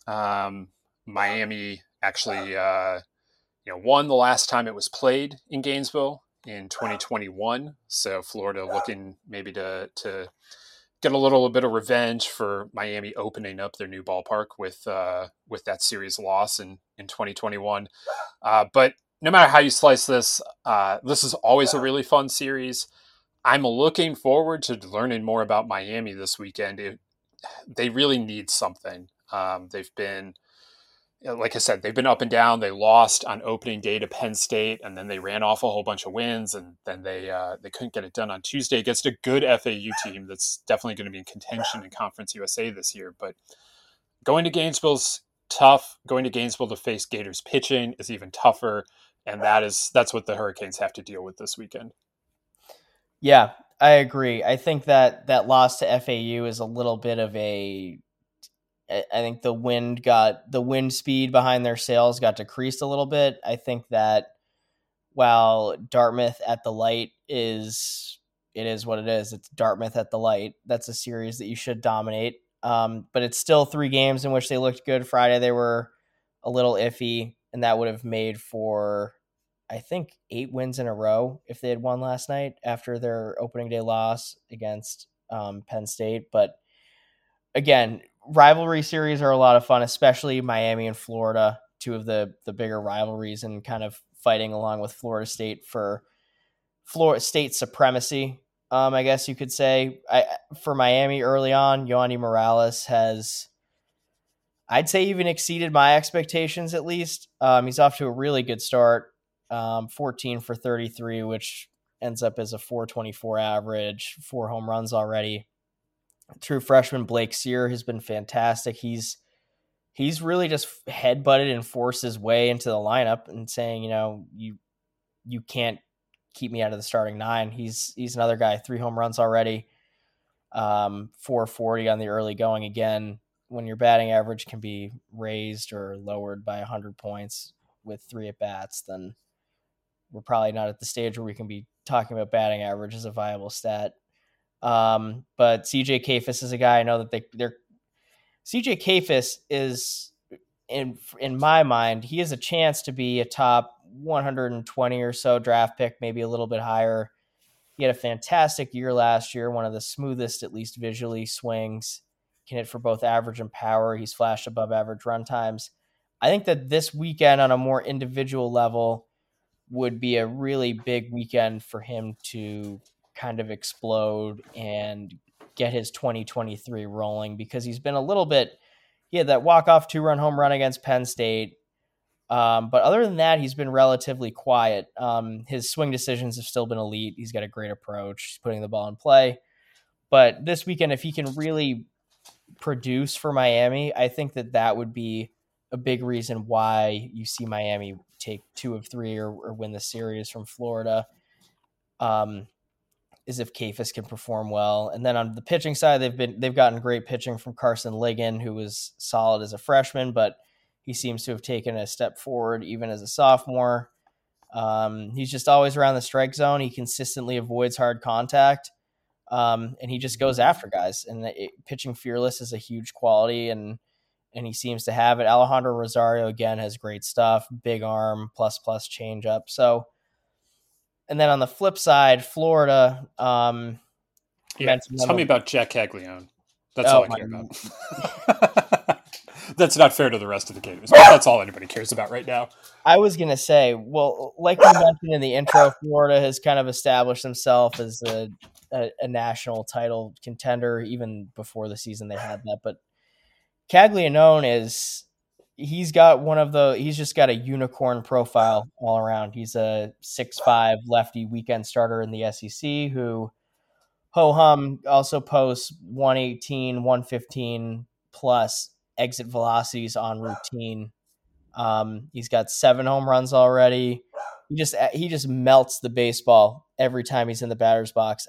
Miami actually, won the last time it was played in Gainesville in 2021. So Florida looking maybe to get a little bit of revenge for Miami opening up their new ballpark with that series loss in 2021. But no matter how you slice this, this is always a really fun series. I'm looking forward to learning more about Miami this weekend. They really need something. They've been like I said, they've been up and down. They lost on opening day to Penn State, and then they ran off a whole bunch of wins, and then they couldn't get it done on Tuesday against a good FAU team that's definitely going to be in contention in Conference USA this year. But going to Gainesville's tough. Going to Gainesville to face Gators pitching is even tougher, and that's what the Hurricanes have to deal with this weekend. Yeah, I agree. I think that loss to FAU is a little bit of I think the wind speed behind their sails got decreased a little bit. I think that while Dartmouth at the Light it is what it is. It's Dartmouth at the Light. That's a series that you should dominate. But it's still 3 games in which they looked good. Friday they were a little iffy, and that would have made for, I think, 8 wins in a row if they had won last night after their opening day loss against Penn State. But again, rivalry series are a lot of fun, especially Miami and Florida, 2 of the bigger rivalries, and kind of fighting along with Florida State for Florida State supremacy. I guess you could say. For Miami early on, Yohandy Morales has, I'd say, even exceeded my expectations at least. He's off to a really good start, 14 for 33, which ends up as a 424 average, 4 home runs already. True freshman Blake Sear has been fantastic. He's really just headbutted and forced his way into the lineup and saying, you can't keep me out of the starting 9. He's another guy, 3 home runs already, 440 on the early going. Again, when your batting average can be raised or lowered by 100 points with 3 at bats, then we're probably not at the stage where we can be talking about batting average as a viable stat. But CJ Kayfus is a guy I know that they're CJ Kayfus is, in my mind, he has a chance to be a top 120 or so draft pick, maybe a little bit higher. He had a fantastic year last year, one of the smoothest, at least visually, swings. Can hit for both average and power. He's flashed above average run times. I think that this weekend on a more individual level would be a really big weekend for him to kind of explode and get his 2023 rolling, because he's been he had that walk-off 2-run home run against Penn State. But other than that, he's been relatively quiet. His swing decisions have still been elite. He's got a great approach. He's putting the ball in play. But this weekend, if he can really produce for Miami, I think that would be a big reason why you see Miami take 2 of 3 or win the series from Florida. Is if Kayfus can perform well. And then on the pitching side, they've gotten great pitching from Carson Ligon, who was solid as a freshman, but he seems to have taken a step forward even as a sophomore. He's just always around the strike zone. He consistently avoids hard contact, and he just goes after guys. And pitching fearless is a huge quality, and he seems to have it. Alejandro Rosario, again, has great stuff, big arm, plus changeup. So, and then on the flip side, Florida. Tell me about Jack Caglione. That's all I care about. That's not fair to the rest of the Gators, but that's all anybody cares about right now. I was going to say, well, like we mentioned in the intro, Florida has kind of established himself as a national title contender. Even before the season they had that. But Caglione he's just got a unicorn profile all around. He's a 6'5" lefty weekend starter in the SEC who ho-hum also posts 118, 115 plus exit velocities on routine. He's got 7 home runs already. He just melts the baseball every time he's in the batter's box.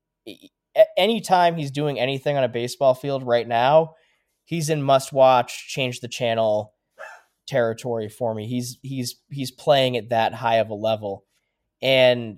Anytime he's doing anything on a baseball field right now, he's in must-watch, change the channel territory for me. He's playing at that high of a level, and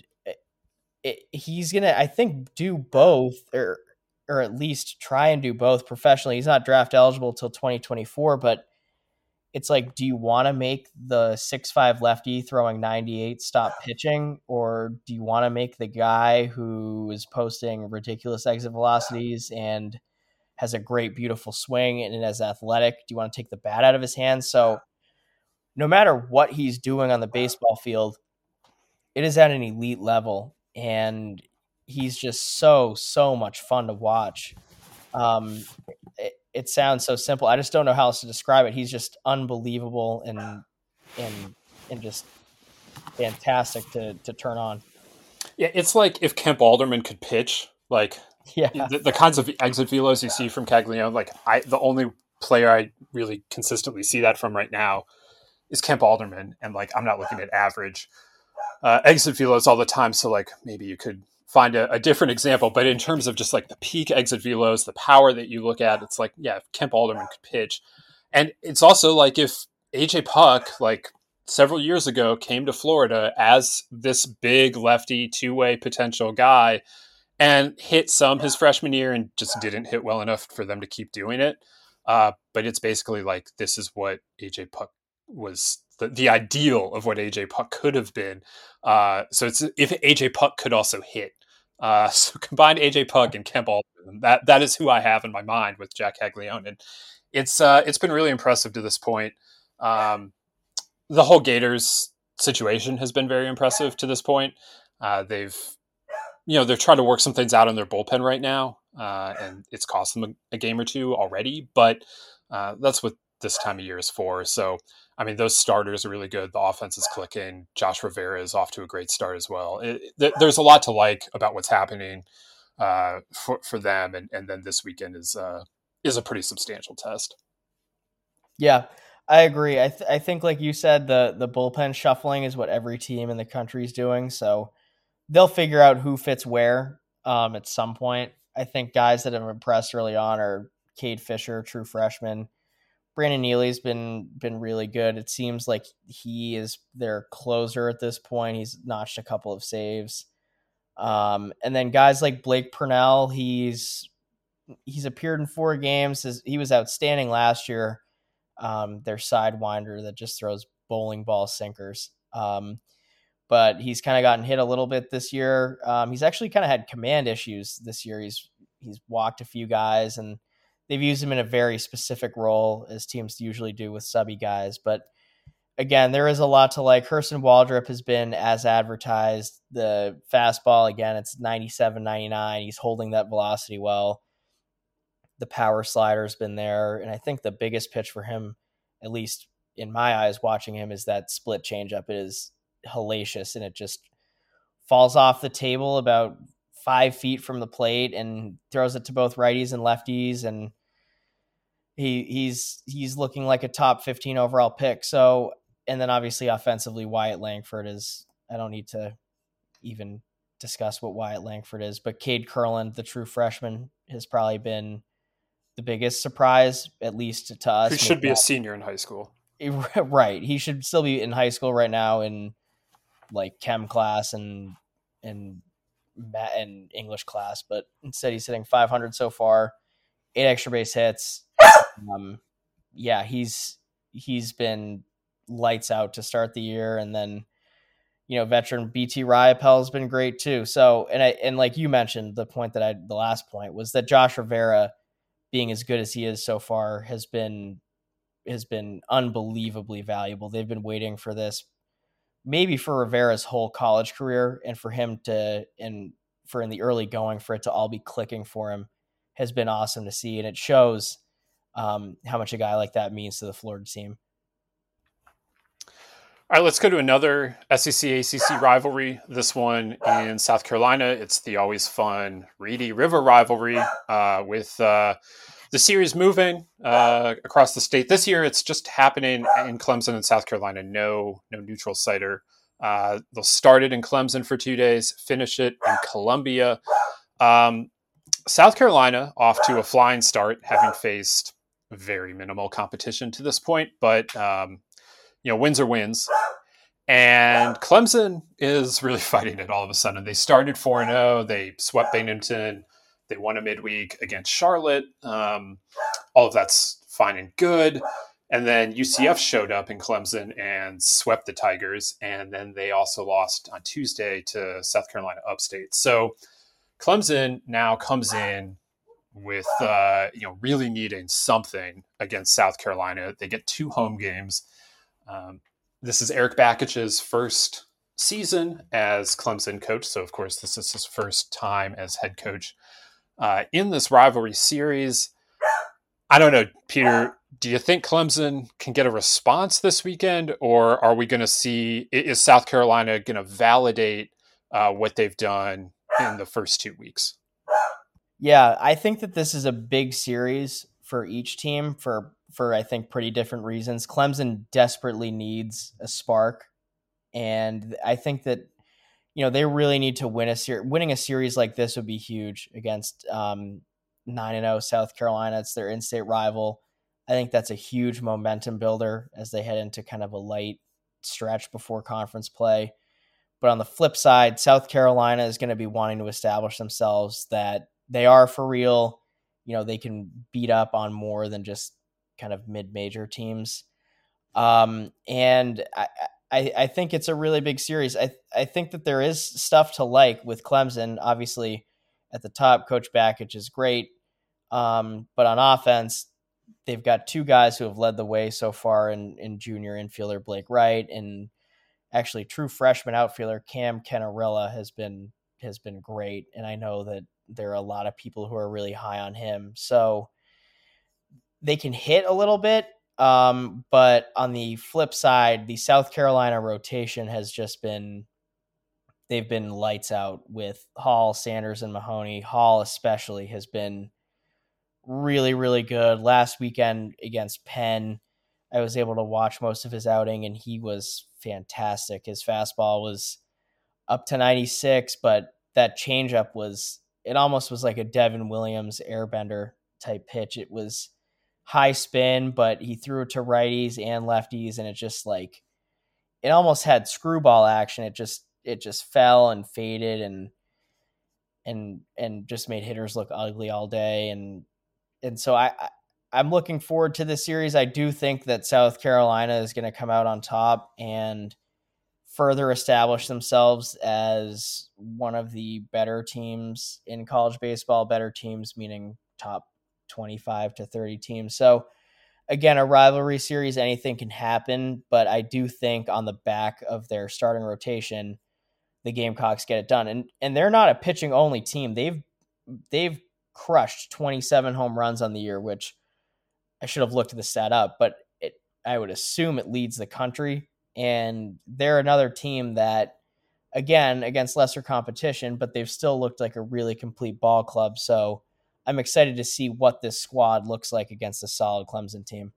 he's gonna, I think, do both, or at least try and do both professionally. He's not draft eligible till 2024, but it's like, do you want to make the 6'5" lefty throwing 98 stop pitching, or do you want to make the guy who is posting ridiculous exit velocities and has a great, beautiful swing and is athletic? Do you want to take the bat out of his hands? So no matter what he's doing on the baseball field, it is at an elite level, and he's just so much fun to watch. it sounds so simple. I just don't know how else to describe it. He's just unbelievable and just fantastic to turn on. Yeah, it's like if Kemp Alderman could pitch, like the kinds of exit velos you see from Caglianone. Like the only player I really consistently see that from right now is Kemp Alderman, and like I'm not looking at average exit velos all the time. So like maybe you could find a different example, but in terms of just like the peak exit velos, the power that you look at, it's like, yeah, if Kemp Alderman could pitch. And it's also like if AJ Puck, like several years ago, came to Florida as this big lefty two-way potential guy and hit some his freshman year and just didn't hit well enough for them to keep doing it. But it's basically like, this is what AJ Puck was, the ideal of what AJ Puck could have been. So it's if AJ Puck could also hit. So combine AJ Puck and Kemp Alderman. That is who I have in my mind with Jack Caglianone. And it's been really impressive to this point. The whole Gators situation has been very impressive to this point. They're trying to work some things out in their bullpen right now, and it's cost them a game or two already. But that's what this time of year is for. So, I mean, those starters are really good. The offense is clicking. Josh Rivera is off to a great start as well. There's a lot to like about what's happening for them, and then this weekend is a pretty substantial test. Yeah, I agree. I think, like you said, the bullpen shuffling is what every team in the country is doing. So they'll figure out who fits where at some point. I think guys that have impressed early on are Cade Fisher, true freshman. Brandon Neely's been really good. It seems like he is their closer at this point. He's notched a couple of saves. And then guys like Blake Purnell, he's appeared in 4 games. He was outstanding last year. Their sidewinder that just throws bowling ball sinkers. But he's kind of gotten hit a little bit this year. He's actually kind of had command issues this year. He's walked a few guys, and they've used him in a very specific role, as teams usually do with subby guys. But again, there is a lot to like. Hurston Waldrop has been as advertised. The fastball, again, it's 97, 99. He's holding that velocity well. The power slider's been there. And I think the biggest pitch for him, at least in my eyes watching him, is that split changeup. It is hellacious, and it just falls off the table about 5 feet from the plate and throws it to both righties and lefties. And he's looking like a top 15 overall pick. So, and then obviously offensively, Wyatt Langford is, I don't need to even discuss what Wyatt Langford is, but Cade Kurland, the true freshman, has probably been the biggest surprise, at least to us. Who should be a senior in high school. Right. He should still be in high school right now in like chem class and English class, but instead he's hitting 500 so far, 8 extra base hits. Yeah, he's been lights out to start the year. And then, veteran BT Riopel has been great too. So, and like you mentioned, the last point was that Josh Rivera being as good as he is so far has been unbelievably valuable. They've been waiting for this, maybe for Rivera's whole college career, and for him in the early going, for it to all be clicking for him has been awesome to see. And it shows how much a guy like that means to the Florida team. All right, let's go to another SEC-ACC rivalry. This one in South Carolina. It's the always fun Reedy River rivalry with the series moving across the state. This year, it's just happening in Clemson and South Carolina. No neutral siter. They'll start it in Clemson for 2 days, finish it in Columbia. South Carolina off to a flying start, having faced very minimal competition to this point, but wins are wins. And Clemson is really fighting it all of a sudden. They started 4-0. They swept Binghamton. They won a midweek against Charlotte. All of that's fine and good. And then UCF showed up in Clemson and swept the Tigers. And then they also lost on Tuesday to South Carolina Upstate. So Clemson now comes in with, really needing something against South Carolina. They get 2 home games. This is Eric Bakich's first season as Clemson coach. So, of course, this is his first time as head coach in this rivalry series. I don't know, Peter, do you think Clemson can get a response this weekend, or are we going to see, is South Carolina going to validate what they've done in the first 2 weeks? Yeah, I think that this is a big series for each team for I think pretty different reasons. Clemson desperately needs a spark, and I think that they really need to win a series. Winning a series like this would be huge against 9-0 South Carolina. It's their in-state rival. I think that's a huge momentum builder as they head into kind of a light stretch before conference play. But on the flip side, South Carolina is going to be wanting to establish themselves that they are for real. They can beat up on more than just kind of mid-major teams. And I think it's a really big series. I think that there is stuff to like with Clemson. Obviously, at the top, Coach Bakich is great. But on offense, they've got two guys who have led the way so far in junior infielder Blake Wright, and actually true freshman outfielder Cam Kenarella has been great. And I know that there are a lot of people who are really high on him. So they can hit a little bit. But on the flip side, the South Carolina rotation has just been, they've been lights out with Hall, Sanders, and Mahoney. Hall especially has been really, really good. Last weekend against Penn, I was able to watch most of his outing, and he was fantastic. His fastball was up to 96, but that changeup it almost was like a Devin Williams airbender type pitch. It was high spin, but he threw it to righties and lefties, and it almost had screwball action. It just fell and faded and just made hitters look ugly all day. And so I'm looking forward to this series. I do think that South Carolina is going to come out on top and further establish themselves as one of the better teams in college baseball. Better teams meaning top 25 to 30 teams. So again, a rivalry series, anything can happen, but I do think on the back of their starting rotation, the Gamecocks get it done. And they're not a pitching only team. They've crushed 27 home runs on the year, which I should have looked the stat up, but I would assume it leads the country. And they're another team that, again, against lesser competition, but they've still looked like a really complete ball club. So I'm excited to see what this squad looks like against a solid Clemson team.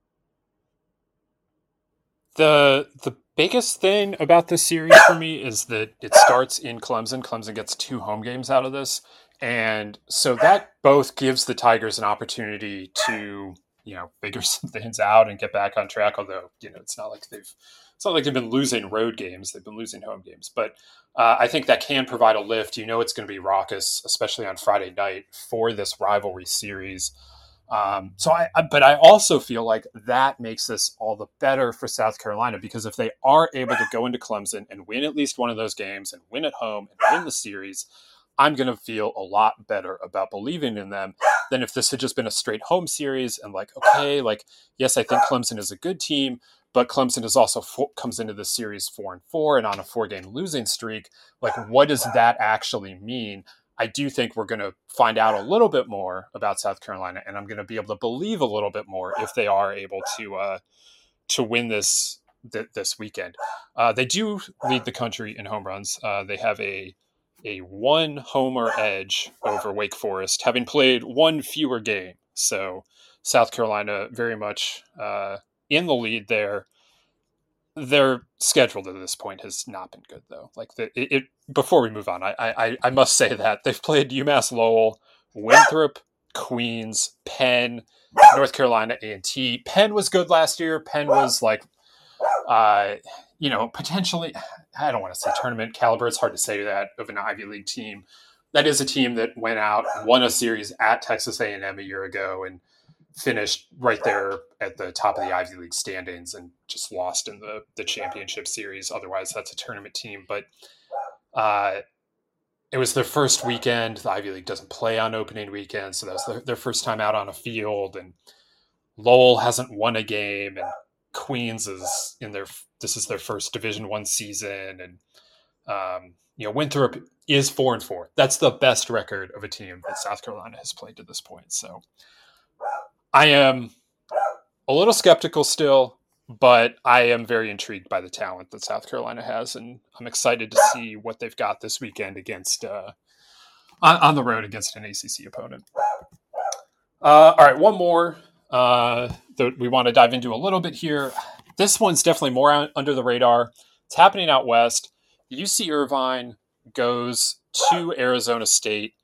The biggest thing about this series for me is that it starts in Clemson. Clemson gets 2 home games out of this. And so that both gives the Tigers an opportunity to, figure some things out and get back on track. Although, it's not like they've been losing road games. They've been losing home games. But I think that can provide a lift. It's going to be raucous, especially on Friday night for this rivalry series. But I also feel like that makes this all the better for South Carolina, because if they are able to go into Clemson and win at least one of those games and win at home and win the series, I'm going to feel a lot better about believing in them than if this had just been a straight home series and yes, I think Clemson is a good team, but Clemson is also comes into the series 4-4 and on a 4-game losing streak. What does that actually mean? I do think we're going to find out a little bit more about South Carolina, and I'm going to be able to believe a little bit more if they are able to win this weekend. They do lead the country in home runs. They have a 1 homer edge over Wake Forest, having played 1 fewer game. So South Carolina very much in the lead there. Their schedule to this point has not been good, though. Before we move on, I must say that they've played UMass Lowell, Winthrop, Queens, Penn, North Carolina A&T. Penn was good last year. Penn was potentially, I don't want to say tournament caliber. It's hard to say that of an Ivy League team. That is a team that went out, won a series at Texas A&M a year ago, and finished right there at the top of the Ivy League standings and just lost in the championship series. Otherwise, that's a tournament team. But it was their first weekend. The Ivy League doesn't play on opening weekend, so that was their first time out on a field. And Lowell hasn't won a game, and Queens is this is their first Division I season. And Winthrop is 4-4. That's the best record of a team that South Carolina has played to this point. So I am a little skeptical still, but I am very intrigued by the talent that South Carolina has, and I'm excited to see what they've got this weekend against on the road against an ACC opponent. All right, one more that we want to dive into a little bit here. This one's definitely more under the radar. It's happening out west. UC Irvine goes to Arizona State.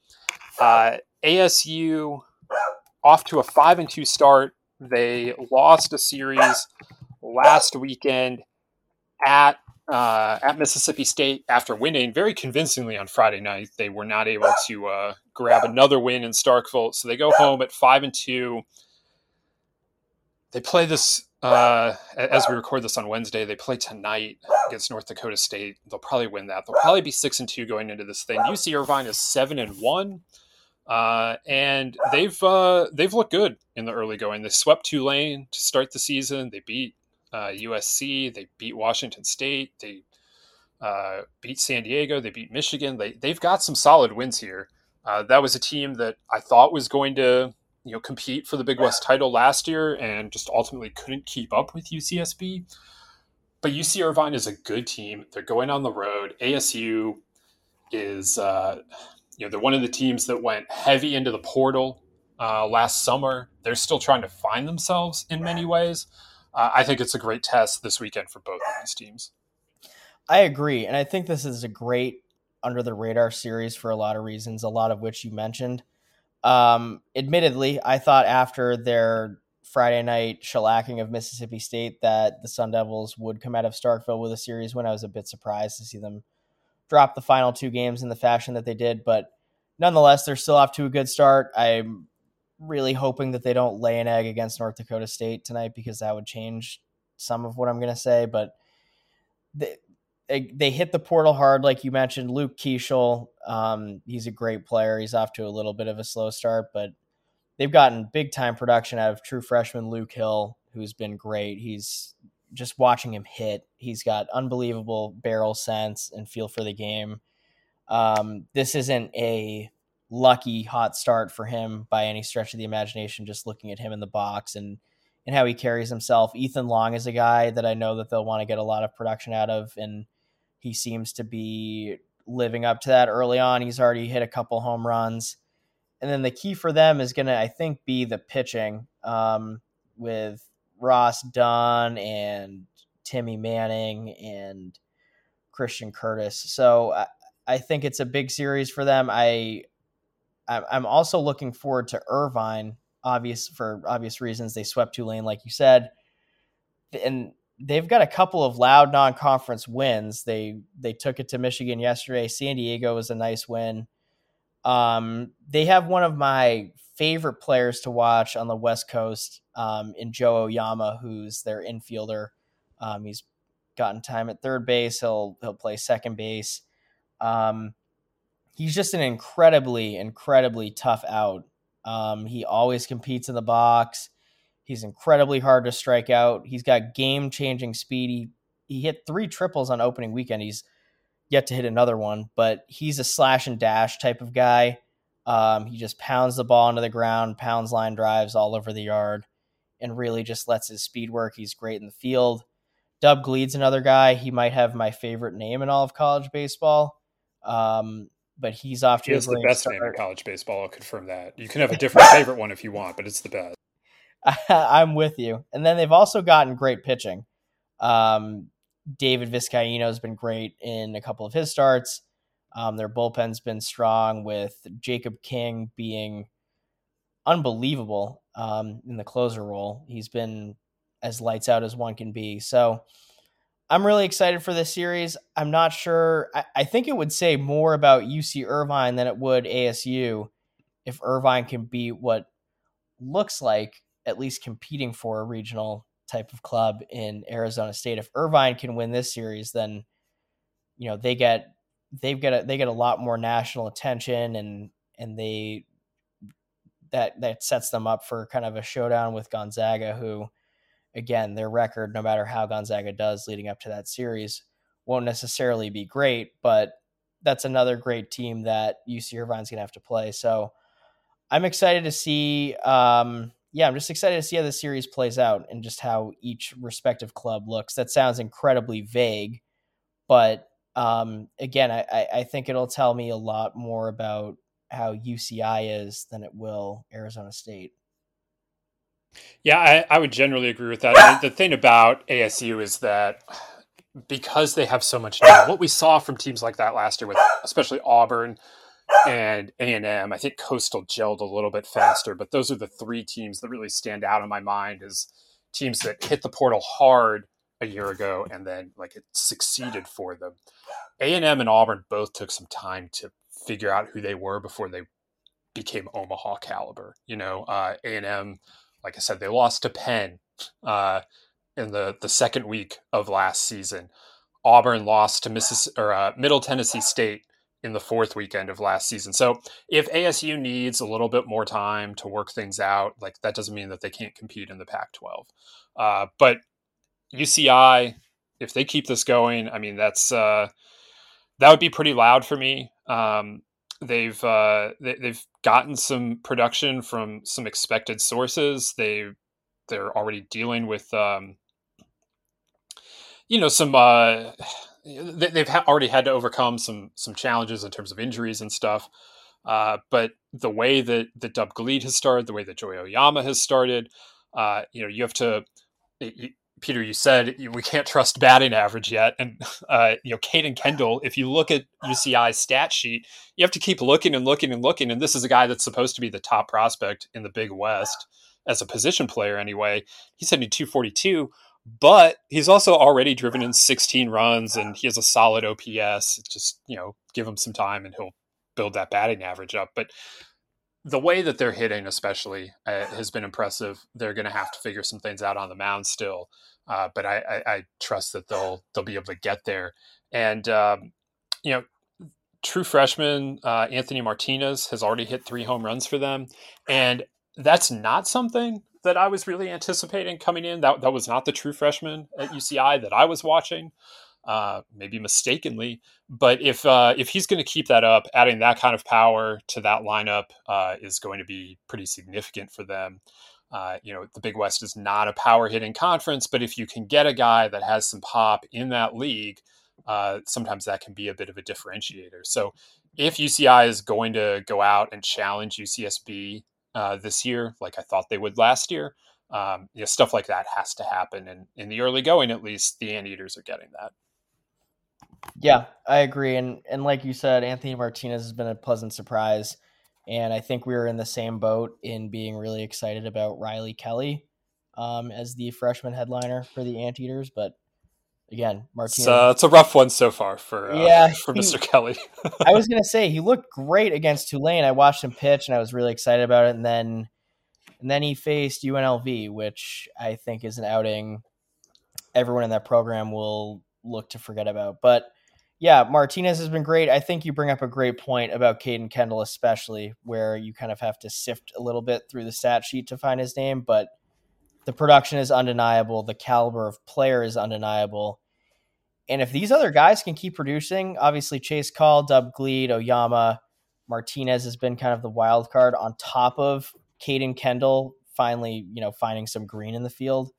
ASU off to a 5-2 start. They lost a series last weekend at Mississippi State after winning very convincingly on Friday night. They were not able to grab another win in Starkville, so they go home at 5-2. They play this as we record this on Wednesday. They play tonight against North Dakota State. They'll probably win that. They'll probably be 6-2 going into this thing. UC Irvine is 7-1. And they've looked good in the early going. They swept Tulane to start the season. They beat USC. They beat Washington State. They beat San Diego. They beat Michigan. They've got some solid wins here. That was a team that I thought was going to compete for the Big West title last year and just ultimately couldn't keep up with UCSB. But UC Irvine is a good team. They're going on the road. ASU is they're one of the teams that went heavy into the portal last summer. They're still trying to find themselves in many ways. I think it's a great test this weekend for both of these teams. I agree. And I think this is a great under the radar series for a lot of reasons, a lot of which you mentioned. Admittedly, I thought after their Friday night shellacking of Mississippi State that the Sun Devils would come out of Starkville with a series win. I was a bit surprised to see them drop the final two games in the fashion that they did, but nonetheless, they're still off to a good start. I'm really hoping that they don't lay an egg against North Dakota State tonight, because that would change some of what I'm going to say, but they hit the portal hard, like you mentioned. Luke Keeschel, he's a great player. He's off to a little bit of a slow start, but they've gotten big-time production out of true freshman Luke Hill, who's been great. He's just watching him hit. He's got unbelievable barrel sense and feel for the game. This isn't a lucky hot start for him by any stretch of the imagination, just looking at him in the box and how he carries himself. Ethan Long is a guy that I know that they'll want to get a lot of production out of, and he seems to be living up to that early on. He's already hit a couple home runs. And then the key for them is going to, I think, be the pitching with Ross Dunn and Timmy Manning and Christian Curtis. So I think it's a big series for them. I'm also looking forward to Irvine, for obvious reasons. They swept Tulane, like you said, and they've got a couple of loud non-conference wins. They took it to Michigan yesterday. San Diego was a nice win. They have one of my favorite players to watch on the West Coast in Joe Oyama, who's their infielder. He's gotten time at third base. He'll play second base. He's just an incredibly tough out. He always competes in the box. He's incredibly hard to strike out. He's got game-changing speed. He hit 3 triples on opening weekend. He's yet to hit another one, but he's a slash and dash type of guy. He just pounds the ball into the ground, pounds line drives all over the yard, and really just lets his speed work. He's great in the field. Dub Gleed's another guy. He might have my favorite name in all of college baseball. But he's off to a great start. He has the best name in college baseball. I'll confirm that. You can have a different favorite one if you want, but it's the best. I'm with you. And then they've also gotten great pitching. David Vizcaíno has been great in a couple of his starts. Their bullpen's been strong, with Jacob King being unbelievable in the closer role. He's been as lights out as one can be. So I'm really excited for this series. I'm not sure. I think it would say more about UC Irvine than it would ASU if Irvine can beat what looks like at least competing for a regional type of club in Arizona State. If Irvine can win this series, then they get a lot more national attention, and that sets them up for kind of a showdown with Gonzaga, who, again, their record, no matter how Gonzaga does leading up to that series, won't necessarily be great, but that's another great team that UC Irvine's going to have to play. So I'm excited to see yeah, I'm just excited to see how the series plays out and just how each respective club looks. That sounds incredibly vague, but again, I think it'll tell me a lot more about how UCI is than it will Arizona State. Yeah, I would generally agree with that. I mean, the thing about ASU is that because they have so much now, what we saw from teams like that last year, with especially Auburn and A&M, I think Coastal gelled a little bit faster, but those are the three teams that really stand out in my mind as teams that hit the portal hard a year ago and then like it succeeded for them. A&M and Auburn both took some time to figure out who they were before they became Omaha caliber. A&M, like I said, they lost to Penn in the second week of last season. Auburn lost to Middle Tennessee State in the fourth weekend of last season. So if ASU needs a little bit more time to work things out, like that doesn't mean that they can't compete in the Pac-12. But UCI, if they keep this going, I mean, that would be pretty loud for me. They've gotten some production from some expected sources. They're already dealing with some. They've already had to overcome some challenges in terms of injuries and stuff. But the way that Dub Glede has started, the way that Joy Oyama has started, you have to. Peter, you said we can't trust batting average yet. And, Caden Kendall, if you look at UCI's stat sheet, you have to keep looking and looking and looking. And this is a guy that's supposed to be the top prospect in the Big West as a position player anyway. He's hitting 242, but he's also already driven in 16 runs and he has a solid OPS. Just, give him some time and he'll build that batting average up. But the way that they're hitting especially has been impressive. They're going to have to figure some things out on the mound still. But I trust that they'll be able to get there. And, true freshman Anthony Martinez has already hit 3 home runs for them. And that's not something that I was really anticipating coming in. That was not the true freshman at UCI that I was watching, maybe mistakenly. But if he's going to keep that up, adding that kind of power to that lineup is going to be pretty significant for them. The Big West is not a power hitting conference, but if you can get a guy that has some pop in that league, sometimes that can be a bit of a differentiator. So if UCI is going to go out and challenge UCSB this year, like I thought they would last year, stuff like that has to happen. And in the early going, at least, the Anteaters are getting that. Yeah, I agree. And like you said, Anthony Martinez has been a pleasant surprise. And I think we were in the same boat in being really excited about Riley Kelly as the freshman headliner for the Anteaters. But again, Martinez. It's a rough one so far for Mr. Kelly. I was going to say, he looked great against Tulane. I watched him pitch and I was really excited about it. And then he faced UNLV, which I think is an outing everyone in that program will look to forget about. But yeah, Martinez has been great. I think you bring up a great point about Caden Kendall, especially where you kind of have to sift a little bit through the stat sheet to find his name, but the production is undeniable. The caliber of player is undeniable. And if these other guys can keep producing, obviously Chase Call, Dub Glede, Oyama, Martinez has been kind of the wild card on top of Caden Kendall finally, finding some green in the field.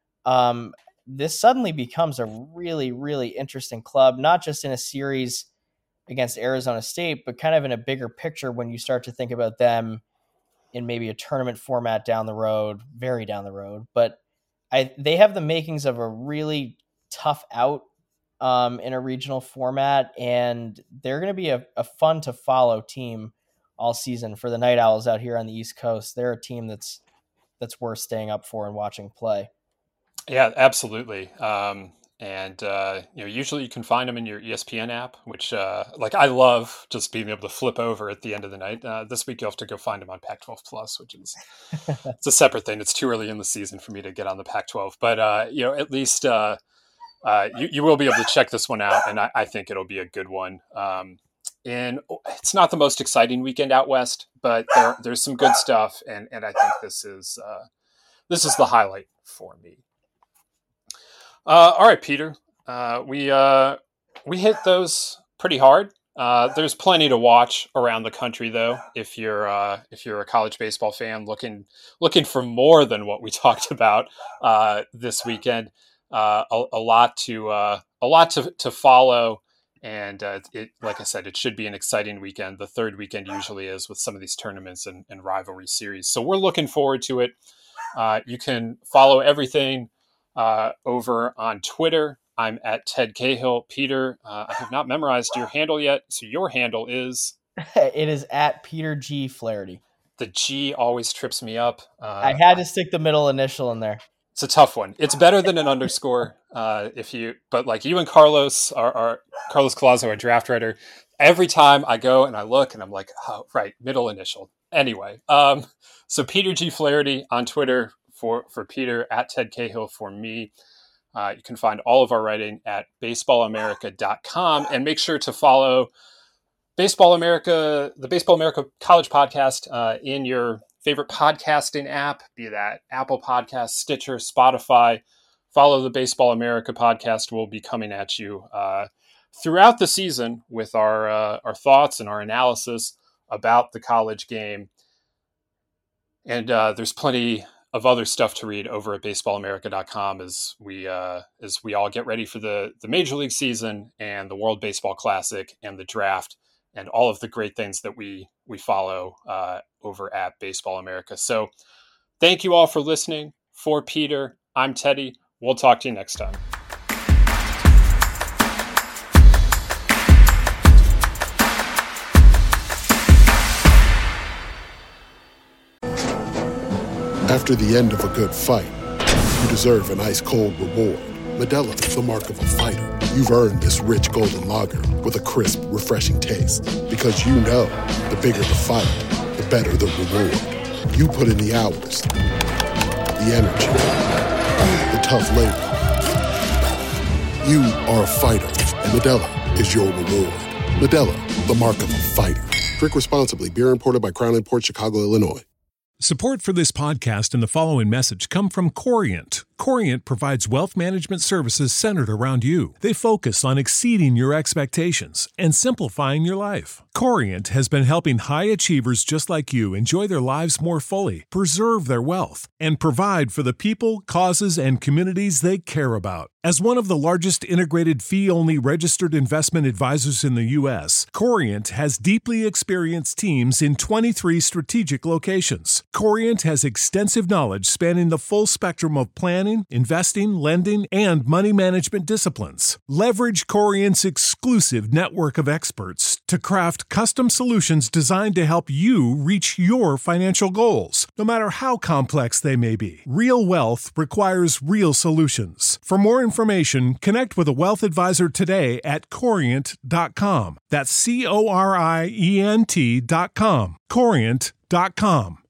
This suddenly becomes a really, really interesting club, not just in a series against Arizona State, but kind of in a bigger picture when you start to think about them in maybe a tournament format down the road, very down the road. But they have the makings of a really tough out in a regional format, and they're going to be a fun to follow team all season for the Night Owls out here on the East Coast. They're a team that's worth staying up for and watching play. Yeah, absolutely. Usually you can find them in your ESPN app, which I love just being able to flip over at the end of the night. This week you'll have to go find them on Pac-12 Plus, which is it's a separate thing. It's too early in the season for me to get on the Pac-12, but at least you will be able to check this one out, and I think it'll be a good one. And it's not the most exciting weekend out west, but there's some good stuff, and I think this is the highlight for me. All right, Peter. We hit those pretty hard There's plenty to watch around the country, though. If you're a college baseball fan looking for more than what we talked about this weekend, a lot to follow. And it, like I said, it should be an exciting weekend. The third weekend usually is with some of these tournaments and rivalry series. So we're looking forward to it. You can follow everything over on Twitter. I'm at Ted Cahill. Peter, I have not memorized your handle yet. So your handle is? It is at Peter G. Flaherty. The G always trips me up. I had to stick the middle initial in there. It's a tough one. It's better than an underscore. But like you and Carlos, Carlos Collazo, our draft writer, every time I go and I look and I'm like, oh, right, middle initial. Anyway, so Peter G. Flaherty on Twitter for Peter, at Ted Cahill for me. You can find all of our writing at baseballamerica.com, and make sure to follow Baseball America, the Baseball America College Podcast in your favorite podcasting app, be that Apple Podcasts, Stitcher, Spotify. Follow the Baseball America Podcast. We'll be coming at you throughout the season with our thoughts and our analysis about the college game. And there's plenty of other stuff to read over at baseballamerica.com as we all get ready for the Major League season and the World Baseball Classic and the draft and all of the great things that we follow over at Baseball America. So thank you all for listening. For Peter, I'm Teddy. We'll talk to you next time. After the end of a good fight, you deserve an ice-cold reward. Modelo is the mark of a fighter. You've earned this rich golden lager with a crisp, refreshing taste. Because you know, the bigger the fight, the better the reward. You put in the hours, the energy, the tough labor. You are a fighter, and Modelo is your reward. Modelo, the mark of a fighter. Drink responsibly. Beer imported by Crown Imports, Chicago, Illinois. Support for this podcast and the following message come from Corient. Corient provides wealth management services centered around you. They focus on exceeding your expectations and simplifying your life. Corient has been helping high achievers just like you enjoy their lives more fully, preserve their wealth, and provide for the people, causes, and communities they care about. As one of the largest integrated fee-only registered investment advisors in the U.S., Corient has deeply experienced teams in 23 strategic locations. Corient has extensive knowledge spanning the full spectrum of planning, investing, lending, and money management disciplines. Leverage Corient's exclusive network of experts to craft custom solutions designed to help you reach your financial goals, no matter how complex they may be. Real wealth requires real solutions. For more information, connect with a wealth advisor today at Corient.com. That's Corient.com. Corient.com.